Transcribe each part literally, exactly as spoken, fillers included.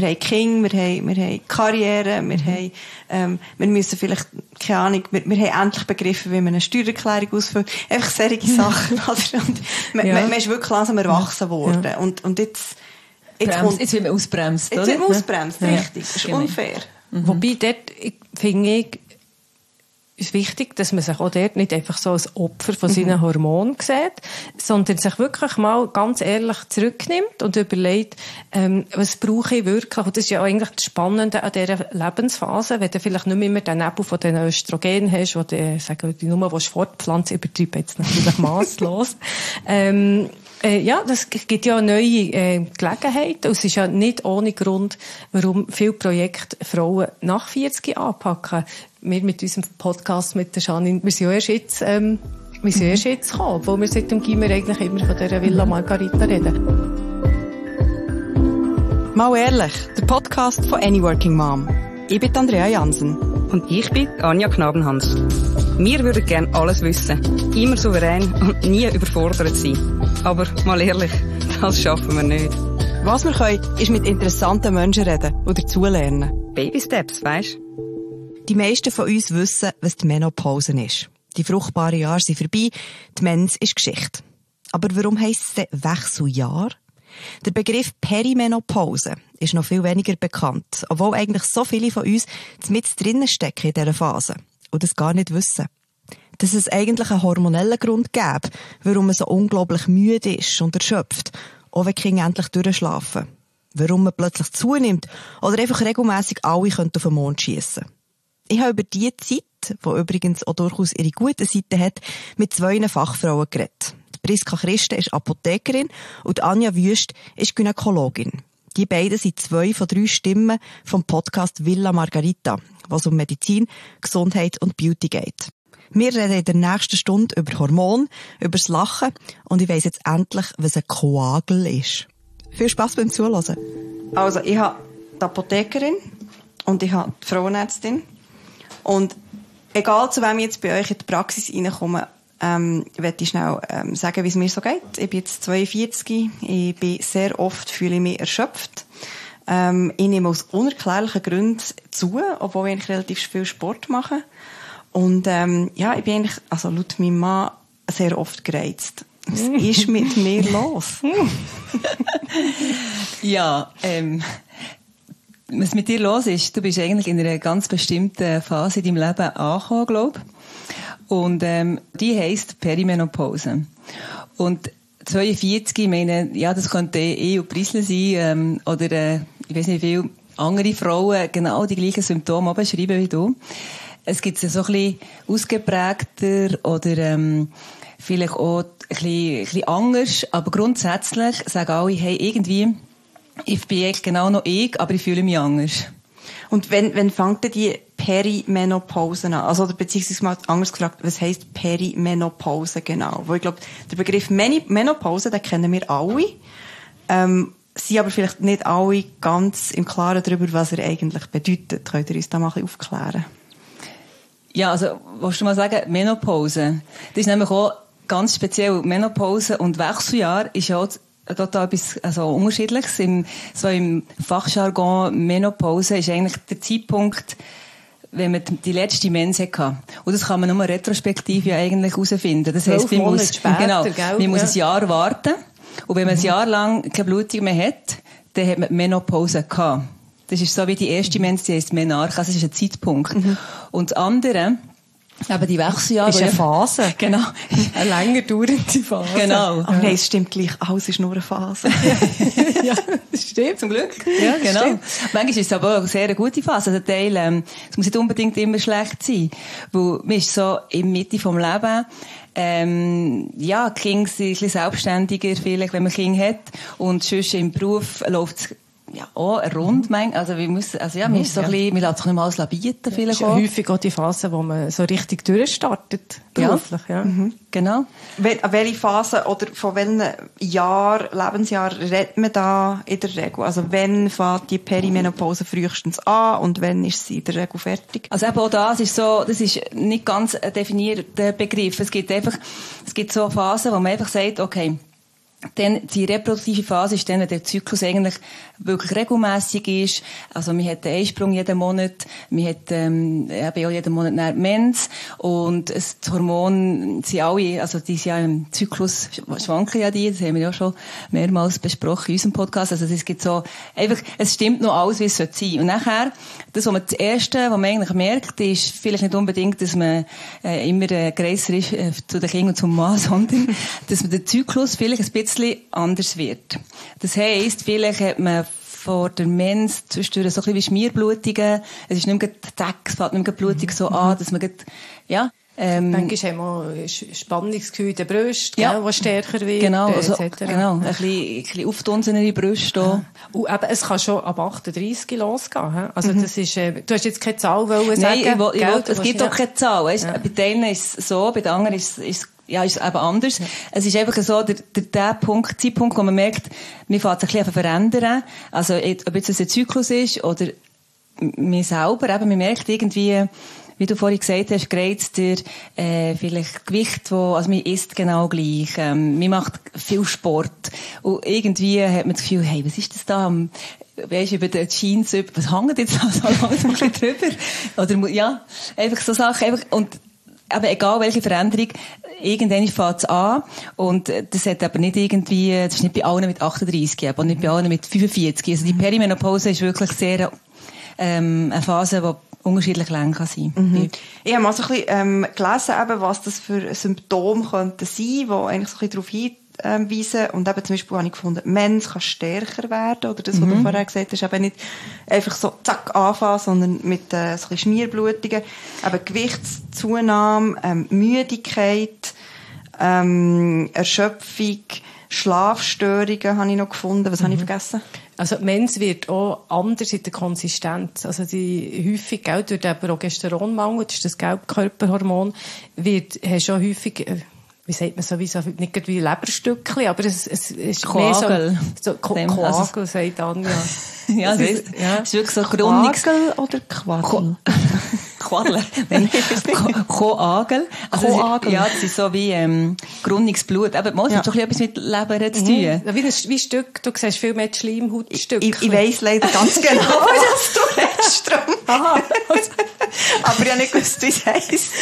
wir haben Kinder, wir haben, wir haben Karriere, wir mhm. haben, ähm, wir müssen vielleicht, keine Ahnung, wir, wir haben endlich begriffen, wie man eine Steuererklärung ausfüllt. Einfach solche Sachen, oder? Und man, ja. man, man ist wirklich langsam erwachsen worden. Ja. Und, und jetzt, jetzt, kommt, jetzt wird man ausbremst, oder? Jetzt wird man ausbremst, ja. richtig. Das ist genau. unfair. Mhm. Wobei, dort, finde ich, ist wichtig, dass man sich auch dort nicht einfach so als Opfer von seinen mhm. Hormonen sieht, sondern sich wirklich mal ganz ehrlich zurücknimmt und überlegt, ähm, was brauche ich wirklich? Und das ist ja auch eigentlich das Spannende an dieser Lebensphase, wenn du vielleicht nicht mehr immer den Nebel von den Östrogen hast, wo du, sagen wir, nur fortpflanzen, übertreiben jetzt natürlich masslos. ähm, Äh, ja, das gibt ja neue äh, Gelegenheiten. Und es ist ja nicht ohne Grund, warum viele Projekte Frauen nach vierzig anpacken. Wir mit unserem Podcast mit der Janine, wir sind ja erst jetzt, ähm, wir sind mhm. erst jetzt gekommen, obwohl wir seit dem Gimmer eigentlich immer von dieser Villa Margarita reden. Mal ehrlich, der Podcast von Any Working Mom. Ich bin Andrea Jansen. Und ich bin Anja Knabenhans. Wir würden gerne alles wissen, immer souverän und nie überfordert sein. Aber mal ehrlich, das schaffen wir nicht. Was wir können, ist mit interessanten Menschen reden und dazulernen. Baby Steps, weisst? Die meisten von uns wissen, was die Menopause ist. Die fruchtbaren Jahre sind vorbei, die Mens ist Geschichte. Aber warum heisst es Wechseljahr? Der Begriff Perimenopause ist noch viel weniger bekannt, obwohl eigentlich so viele von uns mit drinnen stecken in dieser Phase und das gar nicht wissen. Dass es eigentlich einen hormonellen Grund gäbe, warum man so unglaublich müde ist und erschöpft, auch wenn die Kinder endlich durchschlafen. Warum man plötzlich zunimmt oder einfach regelmässig alle auf den Mond schiessen. Ich habe über diese Zeit, die übrigens auch durchaus ihre guten Seiten hat, mit zwei Fachfrauen geredet. Priska Christen ist Apothekerin und Anja Wüst ist Gynäkologin. Die beiden sind zwei von drei Stimmen vom Podcast Villa Margarita, was um Medizin, Gesundheit und Beauty geht. Wir reden in der nächsten Stunde über Hormone, über das Lachen und ich weiss jetzt endlich, was ein Koagel ist. Viel Spass beim Zuhören. Also, ich habe die Apothekerin und ich habe die Frauenärztin. Und egal zu wem ich jetzt bei euch in die Praxis reinkomme, Ähm, ich möchte schnell ähm, sagen, wie es mir so geht. Ich bin jetzt zweiundvierzig. Ich bin sehr oft, fühle ich mich erschöpft. Ähm, ich nehme aus unerklärlichen Gründen zu, obwohl ich eigentlich relativ viel Sport mache. Und ähm, ja, ich bin eigentlich, also laut meinem Mann, sehr oft gereizt. Was ist mit mir los? ja, ähm... Was mit dir los ist, du bist eigentlich in einer ganz bestimmten Phase in deinem Leben angekommen, glaube ich. Und ähm, die heisst Perimenopause. Und zweiundvierzig, ich meine, ja, das könnte eh und Preisler sein, ähm, oder äh, ich weiß nicht, viele andere Frauen genau die gleichen Symptome beschreiben wie du. Es gibt es so ein bisschen ausgeprägter oder ähm, vielleicht auch ein bisschen, ein bisschen anders, aber grundsätzlich sagen alle, hey, irgendwie, ich bin echt genau noch ich, aber ich fühle mich anders. Und wenn, wenn fängt denn die Perimenopause an? Also, oder beziehungsweise mal anders gefragt, was heisst Perimenopause genau? Weil ich glaube, der Begriff Menopause, den kennen wir alle, ähm, sind aber vielleicht nicht alle ganz im Klaren darüber, was er eigentlich bedeutet. Könnt ihr uns da mal ein bisschen aufklären? Ja, also, willst du mal sagen, Menopause? Das ist nämlich auch ganz speziell. Menopause und Wechseljahr ist ja auch total etwas, also unterschiedliches. Im, so im Fachjargon Menopause ist eigentlich der Zeitpunkt, wenn man die letzte Mens hatte. Und das kann man nur retrospektiv ja eigentlich herausfinden. Das heisst, man muss, später, genau, gell? man muss ja. ein Jahr warten. Und wenn man mhm. ein Jahr lang keine Blutung mehr hat, dann hat man Menopause gehabt. Das ist so wie die erste Mens, die heisst Menarche, also das ist ein Zeitpunkt. Mhm. Und das andere, aber die Wechseljahre... Ist eine Phase. Genau. Eine länger dauernde Phase. Genau. Aber nein, es stimmt gleich. Alles ist nur eine Phase. ja, das stimmt. Zum Glück. Ja, genau. Stimmt. Manchmal ist es aber auch eine sehr gute Phase. Also Teil, ähm, es muss nicht unbedingt immer schlecht sein. Weil man ist so in der Mitte vom Leben, ähm, ja, die Kinder sind ein bisschen selbstständiger, vielleicht, wenn man Kinder hat. Und sonst im Beruf läuft es ja, auch rund, mein, also wir müssen, also ja, man ist so ein bisschen, man lässt sich nicht mal alles bieten, vielleicht auch. Häufig auch die Phase, wo man so richtig durchstartet, beruflich, ja. ja. Mhm. Genau. An welche Phase oder von welchem Jahr, Lebensjahr redet man da in der Regel? Also wann fängt die Perimenopause frühestens an und wann ist sie in der Regel fertig? Also eben auch das ist so, das ist nicht ganz ein definierter Begriff. Es gibt einfach, es gibt so Phasen, wo man einfach sagt, okay, Dann, die reproduktive Phase ist dann, wenn der Zyklus eigentlich wirklich regelmässig ist. Also, man hat einen Eisprung jeden Monat, man hat, ähm, eben auch jeden Monat eine Mens. Und es, die Hormone sind alle, also, die sind ja im Zyklus, schwanken ja die, das haben wir ja schon mehrmals besprochen in unserem Podcast. Also, es gibt so, einfach, es stimmt noch alles, wie es sein sollte. Und nachher, das, was man, das Erste, was man eigentlich merkt, ist vielleicht nicht unbedingt, dass man, äh, immer, äh, grösser ist, äh, zu den Kindern und zum Mann, sondern, dass man den Zyklus vielleicht ein bisschen anders wird. Das heisst, vielleicht hat man vor der Mens zwischendurch so ein bisschen wie Schmierblutungen. Es ist nicht mehr zack, es fällt nicht mehr Blutung so an, dass man grad, ja, ähm, manchmal haben wir ein Spannungsgefühl in der Brust, ja, gell, was stärker wird. Genau, äh, also, et cetera. genau, ein bisschen, ein bisschen aufdunsenere Brüste. Ja. Und eben, es kann schon ab achtunddreißig losgehen. He? Also, mhm. das ist, äh, du hast jetzt keine Zahl wollen sagen. Nein, ich will, ich will, es gibt ja. doch keine Zahl. Weißt? Ja. Bei denen ist es so, bei den anderen ist es, ja, ist es eben anders. Ja. Es ist einfach so, der, der, der Punkt, Zeitpunkt, wo man merkt, man fängt sich ein bisschen verändern. Also, ob jetzt ein Zyklus ist oder mir selber, eben, man merkt irgendwie, wie du vorhin gesagt hast, gereizt der, äh, vielleicht Gewicht, wo, also man isst genau gleich, ähm, man macht viel Sport. Und irgendwie hat man das Gefühl, hey, was ist das da? Weisst du, über die Jeans, was hängt jetzt da so langsam ein bisschen drüber? Oder, ja, einfach so Sachen, einfach, und, aber egal welche Veränderung, irgendwann fängt es an. Und das hat aber nicht irgendwie, das ist nicht bei allen mit achtunddreißig, aber nicht bei allen mit fünfundvierzig. Also die Perimenopause ist wirklich sehr, ähm, eine Phase, die unterschiedlich lang kann sein. Mhm. Ich habe mal so ein bisschen ähm, gelesen, eben, was das für Symptome könnten sein, die eigentlich so ein bisschen darauf hinweisen. Und eben zum Beispiel habe ich gefunden, Mens kann stärker werden. Oder das, was mhm. du vorher gesagt hast, eben nicht einfach so zack anfangen, sondern mit äh, so ein bisschen Schmierblutungen. Eben Gewichtszunahme, ähm, Müdigkeit, ähm, Erschöpfung, Schlafstörungen habe ich noch gefunden. Was mhm. habe ich vergessen? Also, Mens wird auch anders in der Konsistenz. Also, die häufig, gell, durch den Progesteronmangel, das ist das Gelbkörperhormon, wird, hast schon häufig, wie sagt man sowieso, nicht wie Leberstückchen, aber es, es, es ist Koagel. mehr so, so Ko Koagel, sagt Anja. Ja, das ist, ja. ist wirklich so Grundungs... Koagel oder Quadel? Quadel. Nein, Koagel. Also Koagel. Ja, das ist so wie, ähm, Grundungsblut. Aber man hat doch etwas mit Leber zu tun. Mhm. Wie ein, wie ein Stück. Du siehst viel mehr Schleimhautstücke. Ich, ich weiss leider ganz genau, was du redest drum. Aha. Aber ich habe nicht gewusst, wie es heisst.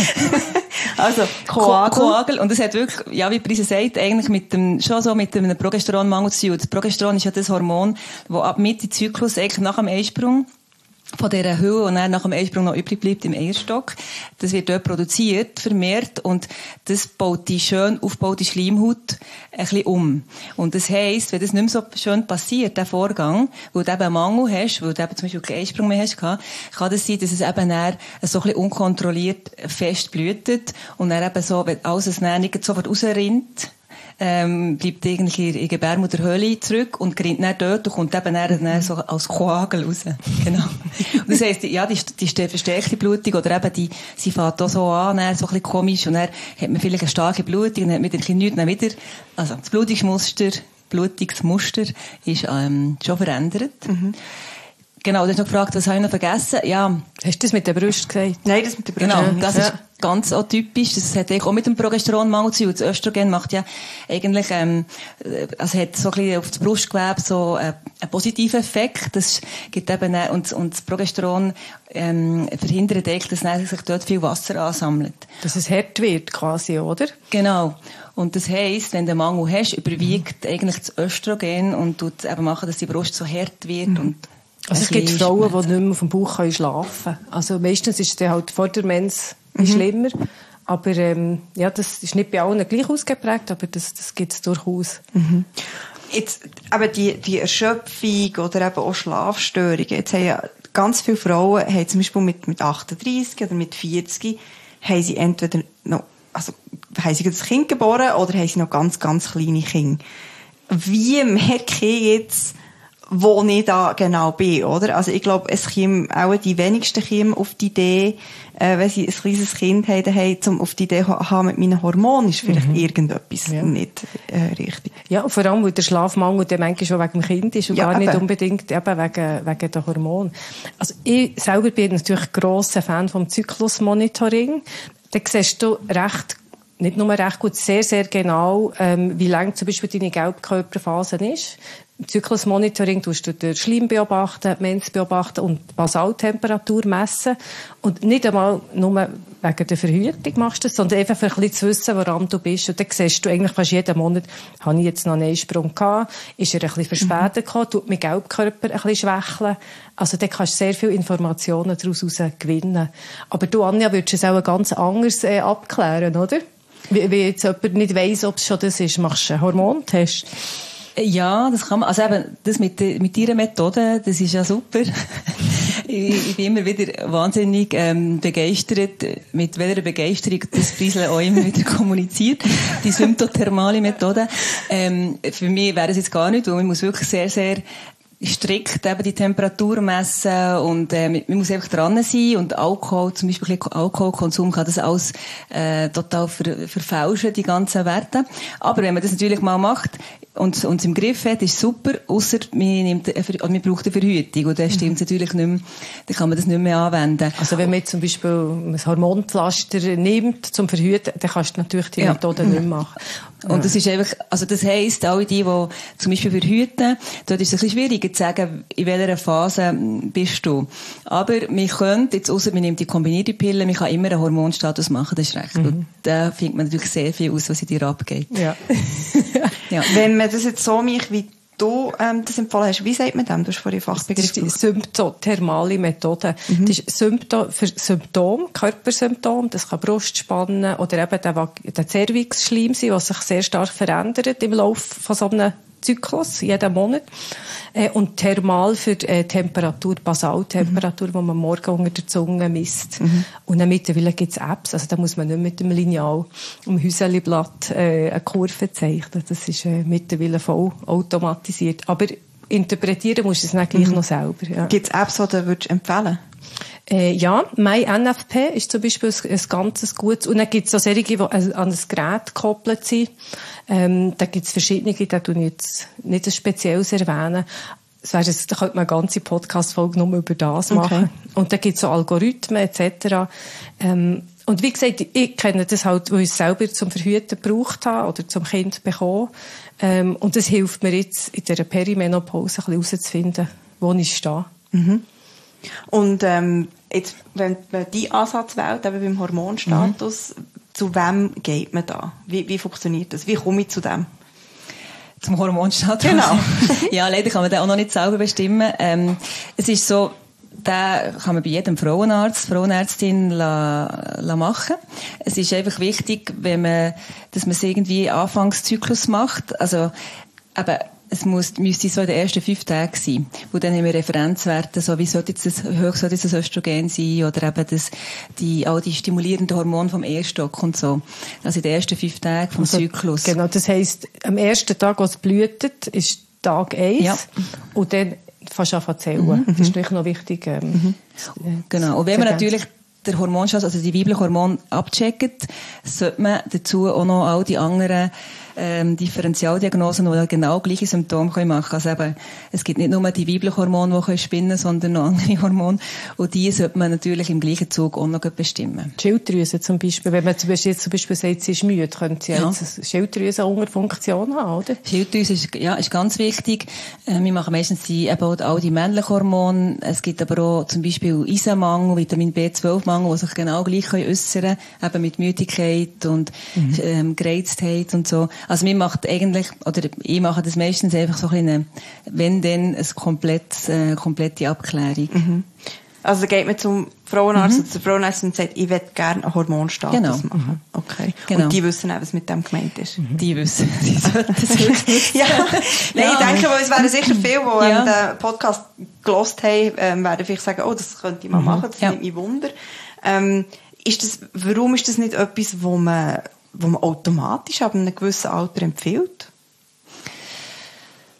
Also, Koagel. Koagel. Und es hat wirklich, ja, wie Prise sagt, eigentlich mit dem, schon so mit einem Progesteronmangel zu tun. Das Progesteron ist ja das Hormon, das ab Mitte Zyklus, eigentlich nach dem Eisprung, von dieser Hülle, die dann nach dem Eisprung noch übrig bleibt im Eierstock. Das wird dort produziert, vermehrt, und das baut die schön aufgebaute Schleimhaut ein bisschen um. Und das heisst, wenn das nicht mehr so schön passiert, der Vorgang, wo du eben einen Mangel hast, wo du eben zum Beispiel keinen Eisprung mehr hast, kann das sein, dass es eben dann so ein bisschen unkontrolliert fest blühtet und dann eben so, wenn alles dann nicht sofort rausrinnt, ähm, bleibt eigentlich in der Gebärmutterhöhle zurück und gerinnt dann dort und kommt eben dann, dann so als Koagel raus. Genau. Und das heisst, ja, die, die verstärkte Blutung oder eben die, sie fährt auch so an, dann so ein bisschen komisch, und dann hat man vielleicht eine starke Blutung, dann hat man ein bisschen nichts, dann wieder, also das Blutungsmuster, Blutungsmuster ist, ähm, schon verändert. Mhm. Genau, du hast noch gefragt, was habe ich noch vergessen? Ja. Hast du das mit der Brust gesagt? Nein, das mit der Brust. Genau, das ja. ist ganz atypisch. Das hat auch mit dem Progesteronmangel zu tun. Das Östrogen macht ja eigentlich, ähm, also hat so ein bisschen auf das Brustgewebe so äh, einen positiven Effekt. Das gibt eben, äh, und, und das Progesteron, ähm, verhindert eigentlich, dass sich dort viel Wasser ansammelt. Dass es hart wird, quasi, oder? Genau. Und das heisst, wenn du einen Mangel hast, überwiegt mhm. eigentlich das Östrogen und tut eben machen, dass die Brust so hart wird mhm. und also es gibt Frauen, die nicht mehr auf dem Bauch schlafen können. Also meistens ist es halt vor der Mens mhm. schlimmer. Aber ähm, ja, das ist nicht bei allen gleich ausgeprägt, aber das, das gibt es durchaus. Mhm. Jetzt, aber die, die Erschöpfung oder eben auch Schlafstörungen. Jetzt haben ja ganz viele Frauen, haben zum Beispiel mit, mit achtunddreißig oder mit vierzig, haben sie entweder noch, also, haben sie das Kind geboren oder haben sie noch ganz, ganz kleine Kinder. Wie merke ich jetzt, wo ich da genau bin, oder? Also ich glaube, es kämen auch die wenigsten kämen auf die Idee, äh, wenn sie ein kleines Kind haben, daheim, um auf die Idee zu haben, mit meinen Hormonen ist vielleicht mhm. irgendetwas ja. nicht äh, richtig. Ja, vor allem, weil der Schlafmangel der manchmal schon wegen dem Kind ist und ja, gar eben. nicht unbedingt eben wegen, wegen der Hormone. Also ich selber bin natürlich grosser Fan vom Zyklusmonitoring. Da siehst du recht nicht nur recht gut, sehr, sehr genau, ähm, wie lang zum Beispiel deine Gelbkörperphase ist. Im Zyklusmonitoring tust du den Schleim beobachten, die Mens beobachten und die Basaltemperatur messen. Und nicht einmal nur wegen der Verhütung machst du das, sondern einfach für ein bisschen zu wissen, woran du bist. Und dann siehst du eigentlich fast jeden Monat, habe ich jetzt noch einen Einsprung gehabt, ist er ein bisschen verspätet gekommen, tut mein Gelbkörper ein bisschen schwächeln. Also da kannst du sehr viele Informationen daraus gewinnen. Aber du, Anja, würdest es auch ganz anders äh, abklären, oder? Wie, wie jetzt jemand nicht weiss, ob es schon das ist, machst du einen Hormontest? Ja, das kann man. Also eben, das mit, mit Ihrer Methode, das ist ja super. ich, ich bin immer wieder wahnsinnig ähm, begeistert, mit welcher Begeisterung das Friesle auch immer wieder kommuniziert. Die symptothermale Methode. Ähm, für mich wäre es jetzt gar nicht, weil man muss wirklich sehr, sehr strikt eben die Temperatur messen und äh, man muss einfach dran sein und Alkohol, zum Beispiel ein bisschen Alkoholkonsum kann das alles äh, total ver verfälschen, die ganzen Werte. Aber wenn man das natürlich mal macht und uns im Griff hat, ist super, ausser man, nimmt, oder man braucht eine Verhütung und dann stimmt es natürlich nicht mehr, dann kann man das nicht mehr anwenden. Also wenn man jetzt zum Beispiel ein Hormonpflaster nimmt zum Verhüten, dann kannst du natürlich die ja. Methode nicht mehr machen. Und das ist einfach, also das heisst, alle die, die zum Beispiel verhüten, dort ist es ein bisschen schwieriger zu sagen, in welcher Phase bist du. Aber man könnte, jetzt ausser man nimmt die kombinierte Pille, man kann immer einen Hormonstatus machen, das ist recht. Mhm. Und da findet man natürlich sehr viel aus, was in dir abgeht. Ja. ja. Wenn man das jetzt so macht, wie du ähm, das empfohlen hast, wie sagt man dem? Du hast vorhin Fachbegriff. Das ist die symptothermale Methode. Mhm. Das ist Symptom, für Symptom, Körpersymptom, das kann Brustspannen oder eben der, der Cervixschleim sein, was sich sehr stark verändert im Laufe von so einem Zyklus, jeden Monat. Äh, und Thermal für äh, Temperatur, Basaltemperatur, mhm. die man morgen unter der Zunge misst. Mhm. Und dann mittlerweile gibt es Apps, also da muss man nicht mit dem Lineal am Häuselblatt äh, eine Kurve zeichnen. Das ist äh, mittlerweile voll automatisiert. Aber interpretieren musst du es nicht gleich mhm. noch selber. Ja. Gibt es Apps, die du würdest empfehlen? Äh, ja, MyNFP ist zum Beispiel ein, ein ganz gutes. Und dann gibt es auch solche, die an ein Gerät gekoppelt sind. Ähm, da gibt es verschiedene, da tue ich jetzt nicht ein spezielles erwähnen. Das wäre jetzt, da könnte man eine ganze Podcast-Folge nur über das machen. Okay. Und da gibt es so Algorithmen et cetera. Ähm, und wie gesagt, ich kenne das halt, weil ich es selber zum Verhüten gebraucht habe oder zum Kind bekommen. Ähm, und das hilft mir jetzt in dieser Perimenopause ein bisschen herauszufinden, wo ich stehe. Mhm. Und ähm, jetzt, wenn man diesen Ansatz wählt, eben beim Hormonstatus, mhm. zu wem geht man da? Wie, wie funktioniert das? Wie komme ich zu dem? Zum Hormonstatus? Genau. Ja, leider kann man den auch noch nicht selber bestimmen. Ähm, es ist so, den kann man bei jedem Frauenarzt, Frauenärztin la, la machen. Es ist einfach wichtig, wenn man, dass man es irgendwie Anfangszyklus macht. Also, eben, es muss, müsste so in den ersten fünf Tagen sein. Wo dann haben wir Referenzwerte, so wie sollte jetzt das, hoch sollte das Östrogen sein, oder eben das, die, all die stimulierenden Hormone vom Ehestock und so. Also in den ersten fünf Tagen vom also, Zyklus. Genau, das heisst, am ersten Tag, was blutet, ist Tag eins. Ja. Und dann fast anfangen zu zählen. Mhm. Das ist natürlich noch wichtig. Ähm, mhm. Genau. Und wenn man natürlich der Hormonstatus, also die weiblichen Hormone abcheckt, sollte man dazu auch noch all die anderen ähm, Differentialdiagnosen, die genau gleiche Symptome können machen können. Also eben, es gibt nicht nur die weiblichen Hormone, die können spinnen, sondern noch andere Hormone. Und die sollte man natürlich im gleichen Zug auch noch bestimmen. Die Schilddrüse zum Beispiel, wenn man zum Beispiel, jetzt zum Beispiel sagt, sie ist müde, könnte sie ja. jetzt eine Schilddrüse-Unterfunktion haben, oder? Schilddrüse ist, ja, ist ganz wichtig. Äh, wir machen meistens die, eben auch all die männlichen Hormone. Es gibt aber auch zum Beispiel Eisenmangel, Vitamin B zwölf Mangel, die sich genau gleich äußern können, eben mit Müdigkeit und mhm. ähm, Gereiztheit und so. Also wir machen eigentlich, oder ich mache das meistens einfach so ein bisschen, wenn dann, eine komplett, äh, komplette Abklärung. Mhm. Also geht man zum Frauenarzt, mhm. oder zur Frauenarzt und sagt, ich möchte gerne einen Hormonstatus genau. machen. Okay. Genau. Und die wissen auch, was mit dem gemeint ist. Mhm. Die wissen. Die sollten es wissen. ja. Nein, ja. Ich denke, weil es wären sicher viele, die ja. den Podcast gelost haben, ähm, werden vielleicht sagen, oh, das könnte ich mal mhm. machen, das ja. nimmt mich Wunder. Ähm, ist das, warum ist das nicht etwas, wo man, wo man automatisch ab einem gewissen Alter empfiehlt?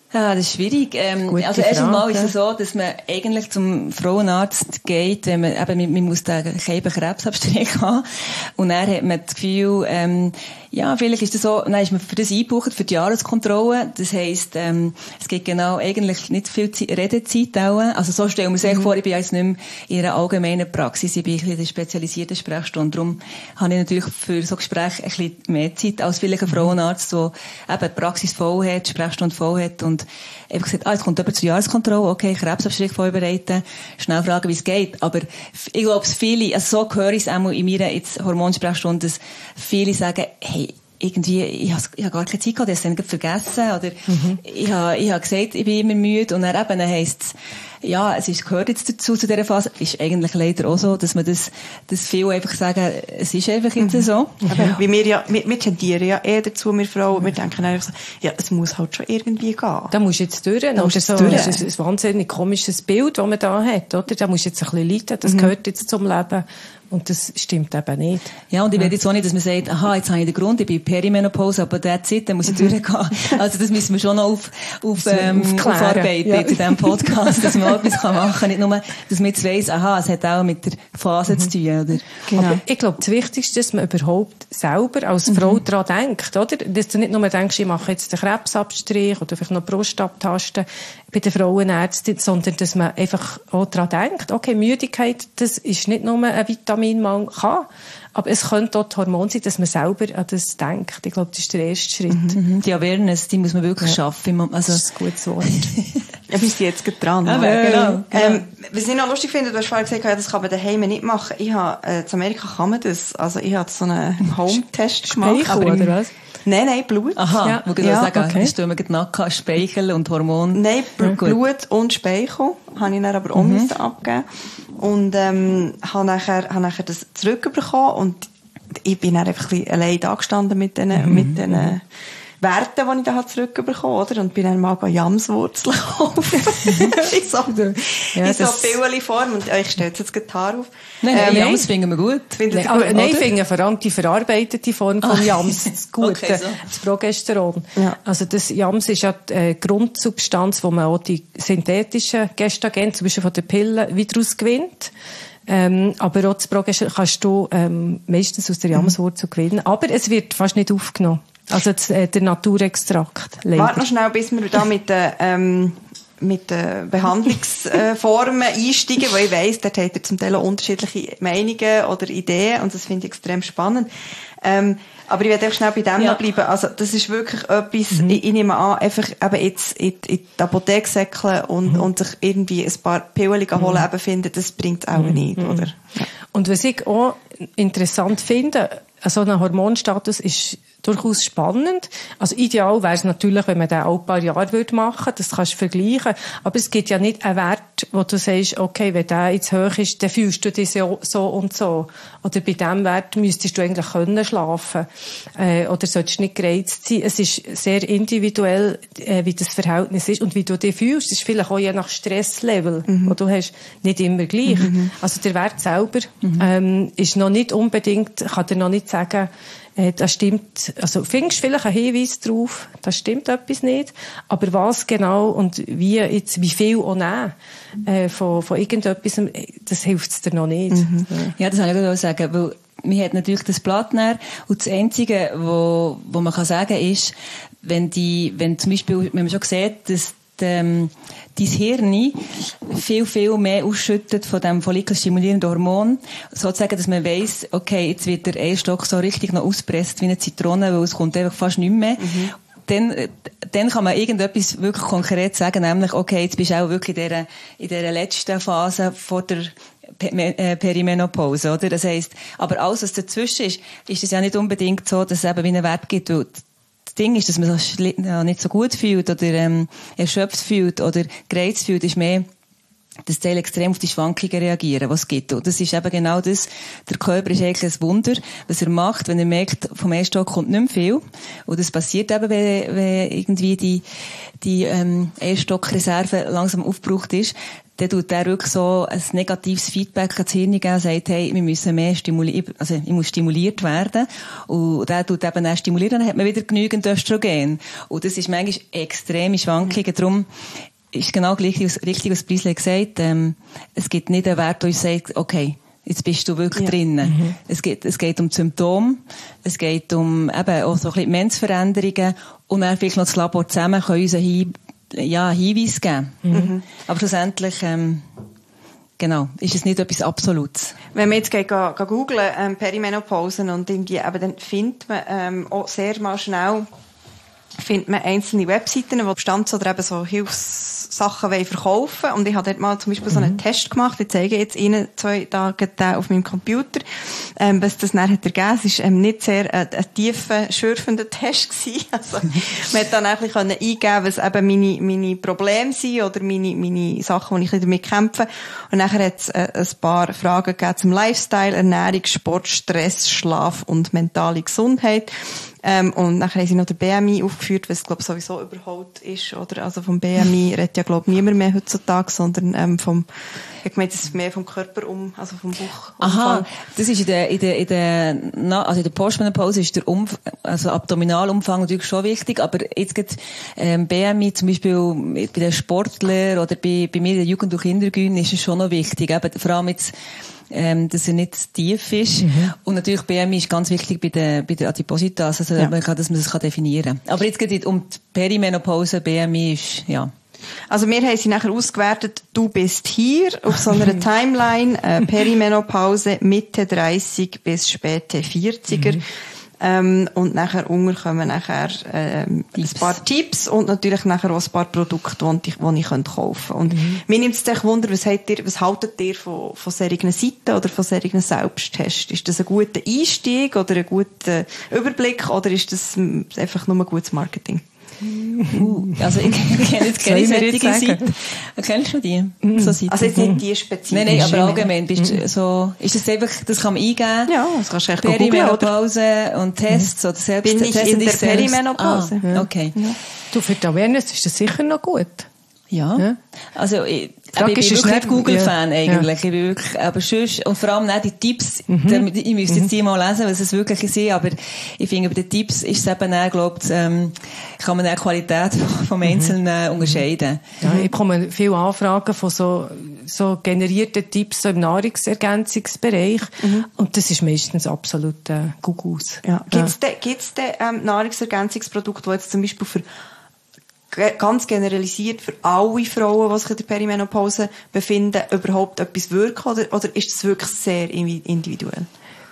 Ja, das ist schwierig. Ähm, also erstens mal ist es so, dass man eigentlich zum Frauenarzt geht, wenn man eben, man, man muss da keinen Krebsabstrich haben. Und dann hat man das Gefühl, ähm, ja, vielleicht ist das so, dann ist man für das eingebucht, für die Jahreskontrolle. Das heisst, ähm, es gibt genau eigentlich nicht viel Zeit, Redezeit auch. Also so stellen wir sich mhm. vor, ich bin jetzt nicht mehr in einer allgemeinen Praxis, ich bin in einer spezialisierten Sprechstunde. Darum habe ich natürlich für so Gespräche ein bisschen mehr Zeit als vielleicht ein Frauenarzt, der eben die Praxis voll hat, die Sprechstunde voll hat und einfach gesagt, ah, jetzt kommt jemand zur Jahreskontrolle, okay, Krebsabstrich vorbereiten, schnell fragen, wie es geht. Aber ich glaube, viele, also so höre ich es auch in meiner jetzt Hormonsprechstunde, dass viele sagen, hey, irgendwie, ich habe, ich habe gar keine Zeit gehabt, ich habe es dann vergessen, oder mhm. ich habe, ich habe gesagt, ich bin immer müde, und dann eben, dann heisst es, ja, es ist, gehört jetzt dazu, zu dieser Phase, ist eigentlich leider auch so, dass man das, das viele einfach sagen, es ist einfach jetzt mhm. so. Aber wie wir ja, wir, wir tendieren ja eher dazu, wir Frauen, wir denken einfach so, ja, es muss halt schon irgendwie gehen. Da musst du jetzt durch, da musst du so, durch. Das ist ein wahnsinnig komisches Bild, das man da hat, oder? Da musst du jetzt ein bisschen leiden, das mhm. gehört jetzt zum Leben. Und das stimmt eben nicht. Ja, und ich will jetzt auch nicht, dass man sagt, aha, jetzt habe ich den Grund, ich bin Perimenopause, aber der Zeit, dann muss ich durchgehen. Also das müssen wir schon noch auf, auf, ähm, aufarbeiten ja. in diesem Podcast, dass man etwas machen kann. Nicht nur, dass man jetzt weiss, aha, es hat auch mit der Phase mhm. zu tun, oder? Genau. Aber ich glaube, das Wichtigste ist, dass man überhaupt selber als mhm. Frau daran denkt, oder? Dass du nicht nur denkst, ich mache jetzt den Krebsabstrich oder vielleicht noch Brust abtasten bei der Frauenärztin, sondern dass man einfach auch daran denkt, okay, Müdigkeit, das ist nicht nur ein Vitaminmangel, kann, aber es könnte auch das Hormon sein, dass man selber an das denkt. Ich glaube, das ist der erste Schritt. Mhm. Die Awareness, die muss man wirklich ja. schaffen. Also, das ist ein gutes Wort. Ja, bist du jetzt gerade dran. Ja, ja, genau. Ähm, was ich noch lustig finde, du hast vorhin gesagt, das kann man daheim nicht machen. Ich habe, äh, in Amerika kann man das. Also ich habe so einen Home-Test gemacht. Speichel, oder was? Nein, nein, Blut. Aha, ja. Wo genau ja, sagen, okay. hast du immer Nacken, Speichel und Hormon? Nein, ja, Blut und Speichel habe ich dann aber auch mhm. abgeben. Und, ähm, habe nachher, habe nachher das zurückbekommen und ich bin dann einfach ein bisschen allein da gestanden mit diesen, mhm. mit diesen mhm. Werten, die ich da zurückbekommen habe, oder? Und bin dann mal Jamswurzeln kaufen. in so, ja, in so Pillenform. Und ich stelle jetzt gerade die Haare auf. Nein, nein, ähm, Jams finden wir gut. Nein, aber gut, nein, ich finde vor allem die verarbeitete Form von Jams das Gute. Okay, so. Das Progesteron. Ja. Also das Jams ist ja die äh, Grundsubstanz, wo man auch die synthetischen Gestagen, zum Beispiel von den Pillen, wieder ausgewinnt. Ähm, aber auch das Progesteron kannst du ähm, meistens aus der Jamswurzel mhm. gewinnen. Aber es wird fast nicht aufgenommen. Also das, äh, der Naturextrakt. Warte noch schnell, bis wir da mit den, ähm, mit den Behandlungsformen einsteigen, weil ich weiss, dort hat er zum Teil auch unterschiedliche Meinungen oder Ideen und das finde ich extrem spannend. Ähm, aber ich werde auch schnell bei dem ja. noch bleiben. Also das ist wirklich etwas, mhm. ich, ich nehme an, einfach eben jetzt in, in die Apotheke säckeln und, mhm. und sich irgendwie ein paar Pillen holen, mhm. eben finden, das bringt es auch mhm. nicht, oder? Ja. Und was ich auch interessant finde, so ein Hormonstatus ist durchaus spannend. Also ideal wäre es natürlich, wenn man den alle paar Jahre machen würde. Das kannst du vergleichen. Aber es gibt ja nicht einen Wert, wo du sagst, okay, wenn der jetzt hoch ist, dann fühlst du dich so, so und so. Oder bei diesem Wert müsstest du eigentlich können schlafen. Äh, oder solltest nicht gereizt sein. Es ist sehr individuell, äh, wie das Verhältnis ist und wie du dich fühlst. Es ist vielleicht auch je nach Stresslevel, mhm. wo du hast, nicht immer gleich. Mhm. Also der Wert selber mhm. ähm, ist noch nicht unbedingt, kann dir noch nicht sagen, das stimmt, also findest vielleicht einen Hinweis drauf, das stimmt etwas nicht, aber was genau und wie jetzt, wie viel auch nehmen, äh, von, von irgendetwas, das hilft es dir noch nicht. Mhm. Ja, das kann ich auch sagen, weil man hat natürlich das Blatt näher und das Einzige, wo, wo man kann sagen ist, wenn die, wenn zum Beispiel, wenn man schon sieht, dass ähm, dein Hirn viel, viel mehr ausschüttet von dem follikelstimulierenden Hormon. Sozusagen, dass man weiss, okay, jetzt wird der Eierstock so richtig noch ausgepresst wie eine Zitrone, weil es kommt einfach fast nicht mehr. Mhm. Dann, dann kann man irgendetwas wirklich konkret sagen, nämlich, okay, jetzt bist du auch wirklich in dieser, in dieser letzten Phase vor der Perimenopause, oder? Das heisst, aber alles, was dazwischen ist, ist es ja nicht unbedingt so, dass es eben wie einen Wert gibt. Das Ding ist, dass man sich nicht so gut fühlt oder ähm, erschöpft fühlt oder gereizt fühlt, ist mehr, dass Teil extrem auf die Schwankungen reagieren, was es gibt. Und das ist eben genau das. Der Körper ist eigentlich ein Wunder, was er macht, wenn er merkt, vom Eierstock kommt nicht mehr viel. Und das passiert eben, wenn, wenn irgendwie die, die ähm, Eierstockreserve langsam aufgebraucht ist. dann tut der wirklich so ein negatives Feedback ans Hirn geben, sagt, hey, wir müssen mehr stimulieren, also ich muss stimuliert werden. Und der tut eben auch stimulieren, dann hat man wieder genügend Östrogen. Und das ist manchmal extreme Schwankungen. Darum ist genau gleich richtig, was Briesle gesagt hat. Ähm, es gibt nicht einen Wert, der uns sagt, okay, jetzt bist du wirklich ja. drinnen. Mhm. Es geht, es geht um die Symptome, es geht um eben auch so ein bisschen Menzveränderungen und dann vielleicht noch das Labor zusammen können uns einen ja, Hinweis geben. Mhm. Aber schlussendlich, ähm, genau, ist es nicht etwas Absolutes. Wenn man jetzt geht, geht, geht googlen, ähm, Perimenopausen und irgendwie, eben, dann findet man ähm, auch sehr mal schnell findet man einzelne Webseiten, wo Bestands- oder eben so Hilfssachen verkaufen wollen. Und ich habe dort mal zum Beispiel so einen mhm. Test gemacht. Ich zeige jetzt Ihnen zwei Tage den auf meinem Computer, ähm, was das dann hat ergeben. Es war ähm, nicht sehr äh, ein tiefer, schürfender Test gewesen. Also, man hat dann ein bisschen eingeben, was eben meine, meine Probleme sind oder meine, meine Sachen, die ich damit kämpfe. Und nachher hat es äh, ein paar Fragen gegeben zum Lifestyle, Ernährung, Sport, Stress, Schlaf und mentale Gesundheit. Ähm, und nachher haben sie noch den B M I aufgeführt, was, glaube ich, sowieso überholt ist, oder? Also vom B M I redet ja, glaube ich, niemand mehr heutzutage, sondern, ähm, vom, ich meine, das ist mehr vom Körper um, also vom Bauch. Aha, das ist in der, in der, in der, na, also in der Postmenopause ist der Umf- also Abdominalumfang natürlich schon wichtig, aber jetzt geht, ähm, B M I zum Beispiel bei den Sportlern oder bei, bei mir in der Jugend- und Kindergyn ist es schon noch wichtig, eben, vor allem jetzt, ähm, dass er nicht tief ist. Mhm. Und natürlich B M I ist ganz wichtig bei der, bei der Adipositas, also ja. man kann, dass man das definieren kann. Aber jetzt geht es um die Perimenopause, B M I ist, ja. Also wir haben sie nachher ausgewertet, du bist hier auf so einer Timeline, äh, Perimenopause Mitte dreißig bis späte vierziger. Mhm. Ähm, und nachher unten kommen nachher ähm, ein paar Tipps und natürlich nachher auch ein paar Produkte, die ich, die ich kaufen könnte. Und mhm. mir nimmt es echt Wunder, was, habt ihr, was haltet ihr von, von solchen Seiten oder von solchen Selbsttests? Ist das ein guter Einstieg oder ein guter Überblick oder ist das einfach nur ein gutes Marketing? Uh, also ich kenne jetzt keine solche Seiten. Kennst du die? Mm. So Seiten? Also jetzt nicht die spezifisch. Nein, nein, aber allgemein bist du so, ist das einfach, das kann man eingeben? Ja, das kannst du echt Perimenopause und Tests oder selbst. Bin ich in der Perimenopause? Ah, okay. Ja. Du, für die Awareness ist das sicher noch gut. Ja. ja. Also, ich, aber ich bin wirklich nicht Google-Fan, ja. eigentlich. Ja. Ich bin wirklich, aber sonst, und vor allem auch die Tipps, mhm. ich müsste jetzt die mal lesen, was es wirklich ist, aber ich finde, bei den Tipps ist es eben auch, glaubt, ähm, kann man auch die Qualität vom Einzelnen mhm. unterscheiden. Ja, ich bekomme viele Anfragen von so, so generierten Tipps so im Nahrungsergänzungsbereich, mhm. und das ist meistens absolut, äh, Gugus. Ja. Gibt's ja. denn, gibt's denn, ähm, Nahrungsergänzungsprodukte, die jetzt zum Beispiel für ganz generalisiert für alle Frauen, die sich in der Perimenopause befinden, überhaupt etwas wirken? Oder, oder ist das wirklich sehr individuell?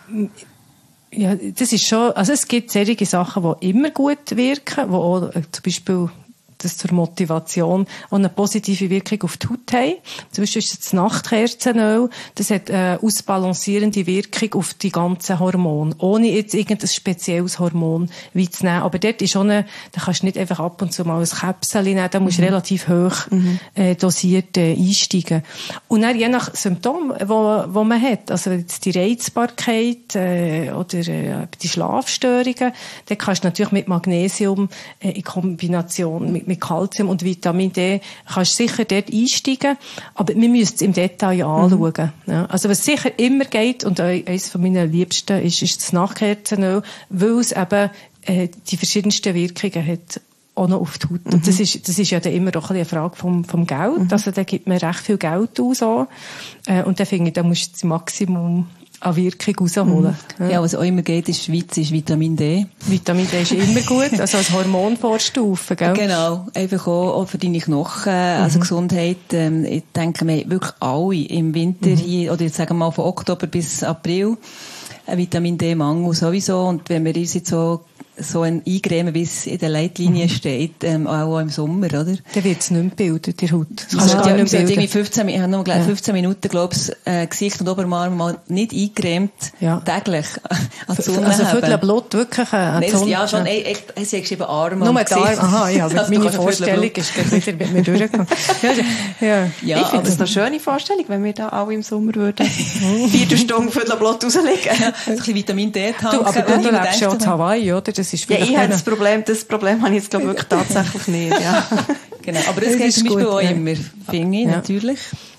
Ja, das ist schon, also es gibt solche Sachen, die immer gut wirken, die auch äh, zum Beispiel das zur Motivation auch eine positive Wirkung auf die Haut haben. Zum Beispiel ist das Nachtkerzenöl, das hat eine ausbalancierende Wirkung auf die ganzen Hormone, ohne jetzt irgendein spezielles Hormon wegzunehmen. Aber dort ist schon eine, da kannst du nicht einfach ab und zu mal ein Käpschen nehmen, da musst du mhm. relativ hoch mhm. äh, dosiert äh, einsteigen. Und dann je nach Symptom, wo, wo man hat, also jetzt die Reizbarkeit äh, oder äh, die Schlafstörungen, dann kannst du natürlich mit Magnesium äh, in Kombination mit mit Calcium und Vitamin D, kannst du sicher dort einsteigen, aber wir müssen es im Detail anschauen. Mhm. Ja, also was sicher immer geht, und eines von meinen Liebsten ist, ist das Nachtkerzenöl, weil es eben äh, die verschiedensten Wirkungen hat, auch noch auf die Haut. Mhm. Und das ist, das ist ja dann immer auch eine Frage vom, vom Geld. Mhm. Also da gibt man recht viel Geld aus. Auch. Äh, und da finde ich, da musst du das Maximum an Wirkung rausholen. Mhm. Ja. ja, was auch immer geht in der Schweiz, ist Vitamin D. Vitamin D ist immer gut, also als Hormonvorstufe, gell? Genau, einfach auch, auch für deine Knochen, mhm. also Gesundheit. Ähm, ich denke, wir haben wirklich alle im Winter mhm. hier, oder jetzt sagen wir mal von Oktober bis April, einen Vitamin D-Mangel sowieso. Und wenn wir uns jetzt so so ein Eingremen, wie es in der Leitlinie mhm. steht, ähm, auch im Sommer, oder? Dann wird es nicht mehr bilden, die Haut. Das also, ja, nicht irgendwie fünfzehn, ich habe noch gleich fünfzehn ja. Minuten, glaube ich, äh, Gesicht und Oberarm mal nicht eingecremt, ja. täglich an die Sonne also Viertel Blut wirklich an die Sonne? Ja, schon, ja. echt, sie hat geschrieben Arme Nur und Gesicht. Aha, ja, aber meine Vorstellung ist wieder mit mir durchgekommen. ja, ja. Ja, ich finde das eine schöne Vorstellung, wenn wir da alle im Sommer würden vier Stunden Viertel Blut rauslegen. Ja, ein bisschen Vitamin D tanken. Aber du lebst ja in Hawaii, oder? Das ist ja, ich habe das Problem, das Problem habe ich jetzt, glaube ich, wirklich tatsächlich nicht, ja. Genau. Aber das, das geht zum Beispiel gut, auch ja. immer, finde ich, ja. natürlich.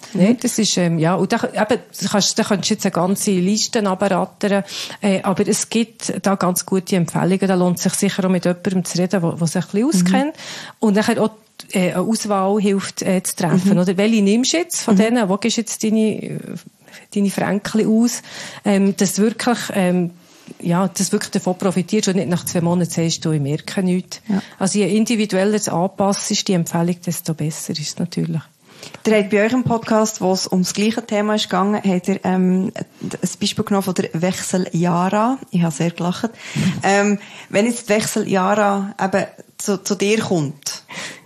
Nein, das ist, ähm, ja, und da, eben, da kannst, da kannst du jetzt eine ganze Liste abrattern, äh, aber es gibt da ganz gute Empfehlungen, da lohnt sich sicher auch mit jemandem zu reden, der sich ein bisschen auskennt. Mhm. Und dann auch äh, eine Auswahl hilft, äh, zu treffen, mhm. oder? Welche nimmst du jetzt von mhm. denen? Wo gibst du jetzt deine, deine Fränkli aus? Ähm, dass wirklich, ähm, ja, dass wirklich davon profitierst und nicht nach zwei Monaten sagst du, ich merke nichts. Ja. Also je individueller es anpasst ist, die Empfehlung, desto besser ist es natürlich. Ihr habt bei euch im Podcast, wo es um das gleiche Thema ist gegangen, habt ihr ähm, ein Beispiel genommen von der Wechseljara. Ich habe sehr gelacht. ähm, wenn jetzt die Wechseljara eben zu, zu dir kommt,